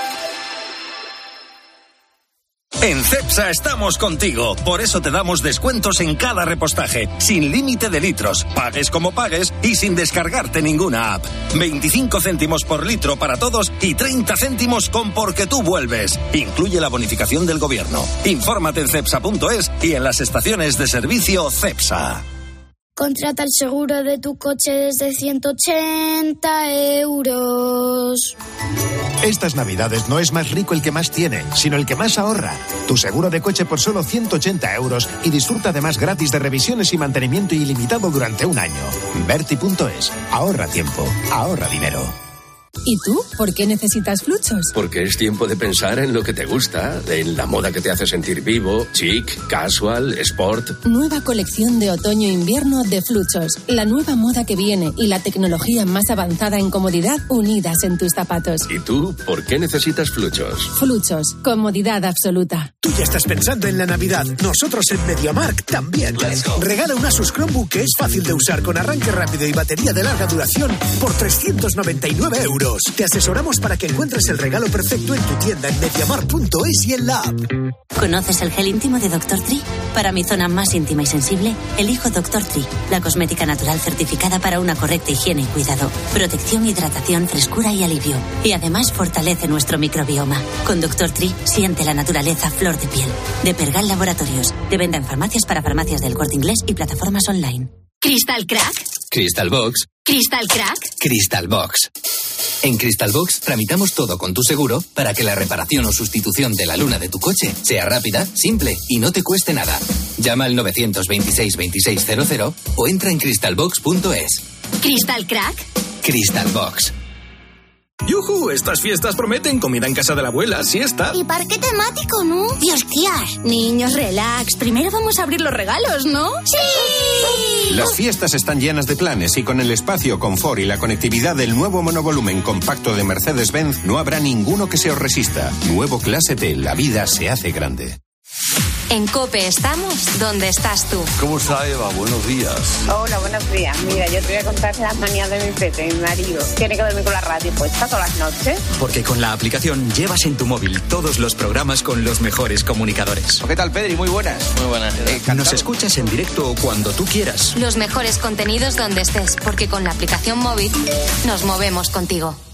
En Cepsa estamos contigo, por eso te damos descuentos en cada repostaje, sin límite de litros, pagues como pagues y sin descargarte ninguna app. veinticinco céntimos por litro para todos y treinta céntimos con Porque tú vuelves. Incluye la bonificación del gobierno. Infórmate en cepsa punto es y en las estaciones de servicio Cepsa. Contrata el seguro de tu coche desde ciento ochenta euros. Estas navidades no es más rico el que más tiene, sino el que más ahorra. Tu seguro de coche por solo ciento ochenta euros y disfruta además gratis de revisiones y mantenimiento ilimitado durante un año. Berti punto es. Ahorra tiempo. Ahorra dinero. ¿Y tú? ¿Por qué necesitas Fluchos? Porque es tiempo de pensar en lo que te gusta, en la moda que te hace sentir vivo, chic, casual, sport. Nueva colección de otoño-invierno de Fluchos. La nueva moda que viene y la tecnología más avanzada en comodidad unidas en tus zapatos. ¿Y tú? ¿Por qué necesitas Fluchos? Fluchos. Comodidad absoluta. Tú ya estás pensando en la Navidad. Nosotros en MediaMarkt también. Regala un Asus Chromebook que es fácil de usar con arranque rápido y batería de larga duración por trescientos noventa y nueve euros. Te asesoramos para que encuentres el regalo perfecto en tu tienda en mediamarkt punto es y en la app. ¿Conoces el gel íntimo de doctor Tree? Para mi zona más íntima y sensible, elijo doctor Tree, la cosmética natural certificada para una correcta higiene y cuidado. Protección, hidratación, frescura y alivio. Y además fortalece nuestro microbioma. Con doctor Tree, siente la naturaleza flor de piel. De Pergal Laboratorios. De venta en farmacias para farmacias del Corte Inglés y plataformas online. ¿Crystal Crack? Crystal Box. ¿Crystal Crack? Crystal Box. En Crystal Box tramitamos todo con tu seguro para que la reparación o sustitución de la luna de tu coche sea rápida, simple y no te cueste nada. Llama al nueve dos seis, veintiséis cero cero o entra en crystal box punto es. ¿Crystal Crack? Crystal Box. ¡Yujú! Estas fiestas prometen comida en casa de la abuela, siesta. Y parque temático, ¿no? Y esquiar. Niños, relax. Primero vamos a abrir los regalos, ¿no? ¡Sí! Las fiestas están llenas de planes y con el espacio, confort y la conectividad del nuevo monovolumen compacto de Mercedes-Benz no habrá ninguno que se os resista. Nuevo Clase T, la vida se hace grande. En COPE estamos donde estás tú. ¿Cómo está, Eva? Buenos días. Hola, buenos días. Mira, yo te voy a contar las manías de mi pepe, mi marido. Tiene que dormir con la radio puesta todas las noches. Porque con la aplicación llevas en tu móvil todos los programas con los mejores comunicadores. ¿Qué tal, Pedri? Muy buenas. Muy buenas. Eh, Nos escuchas en directo cuando tú quieras. Los mejores contenidos donde estés, porque con la aplicación móvil nos movemos contigo.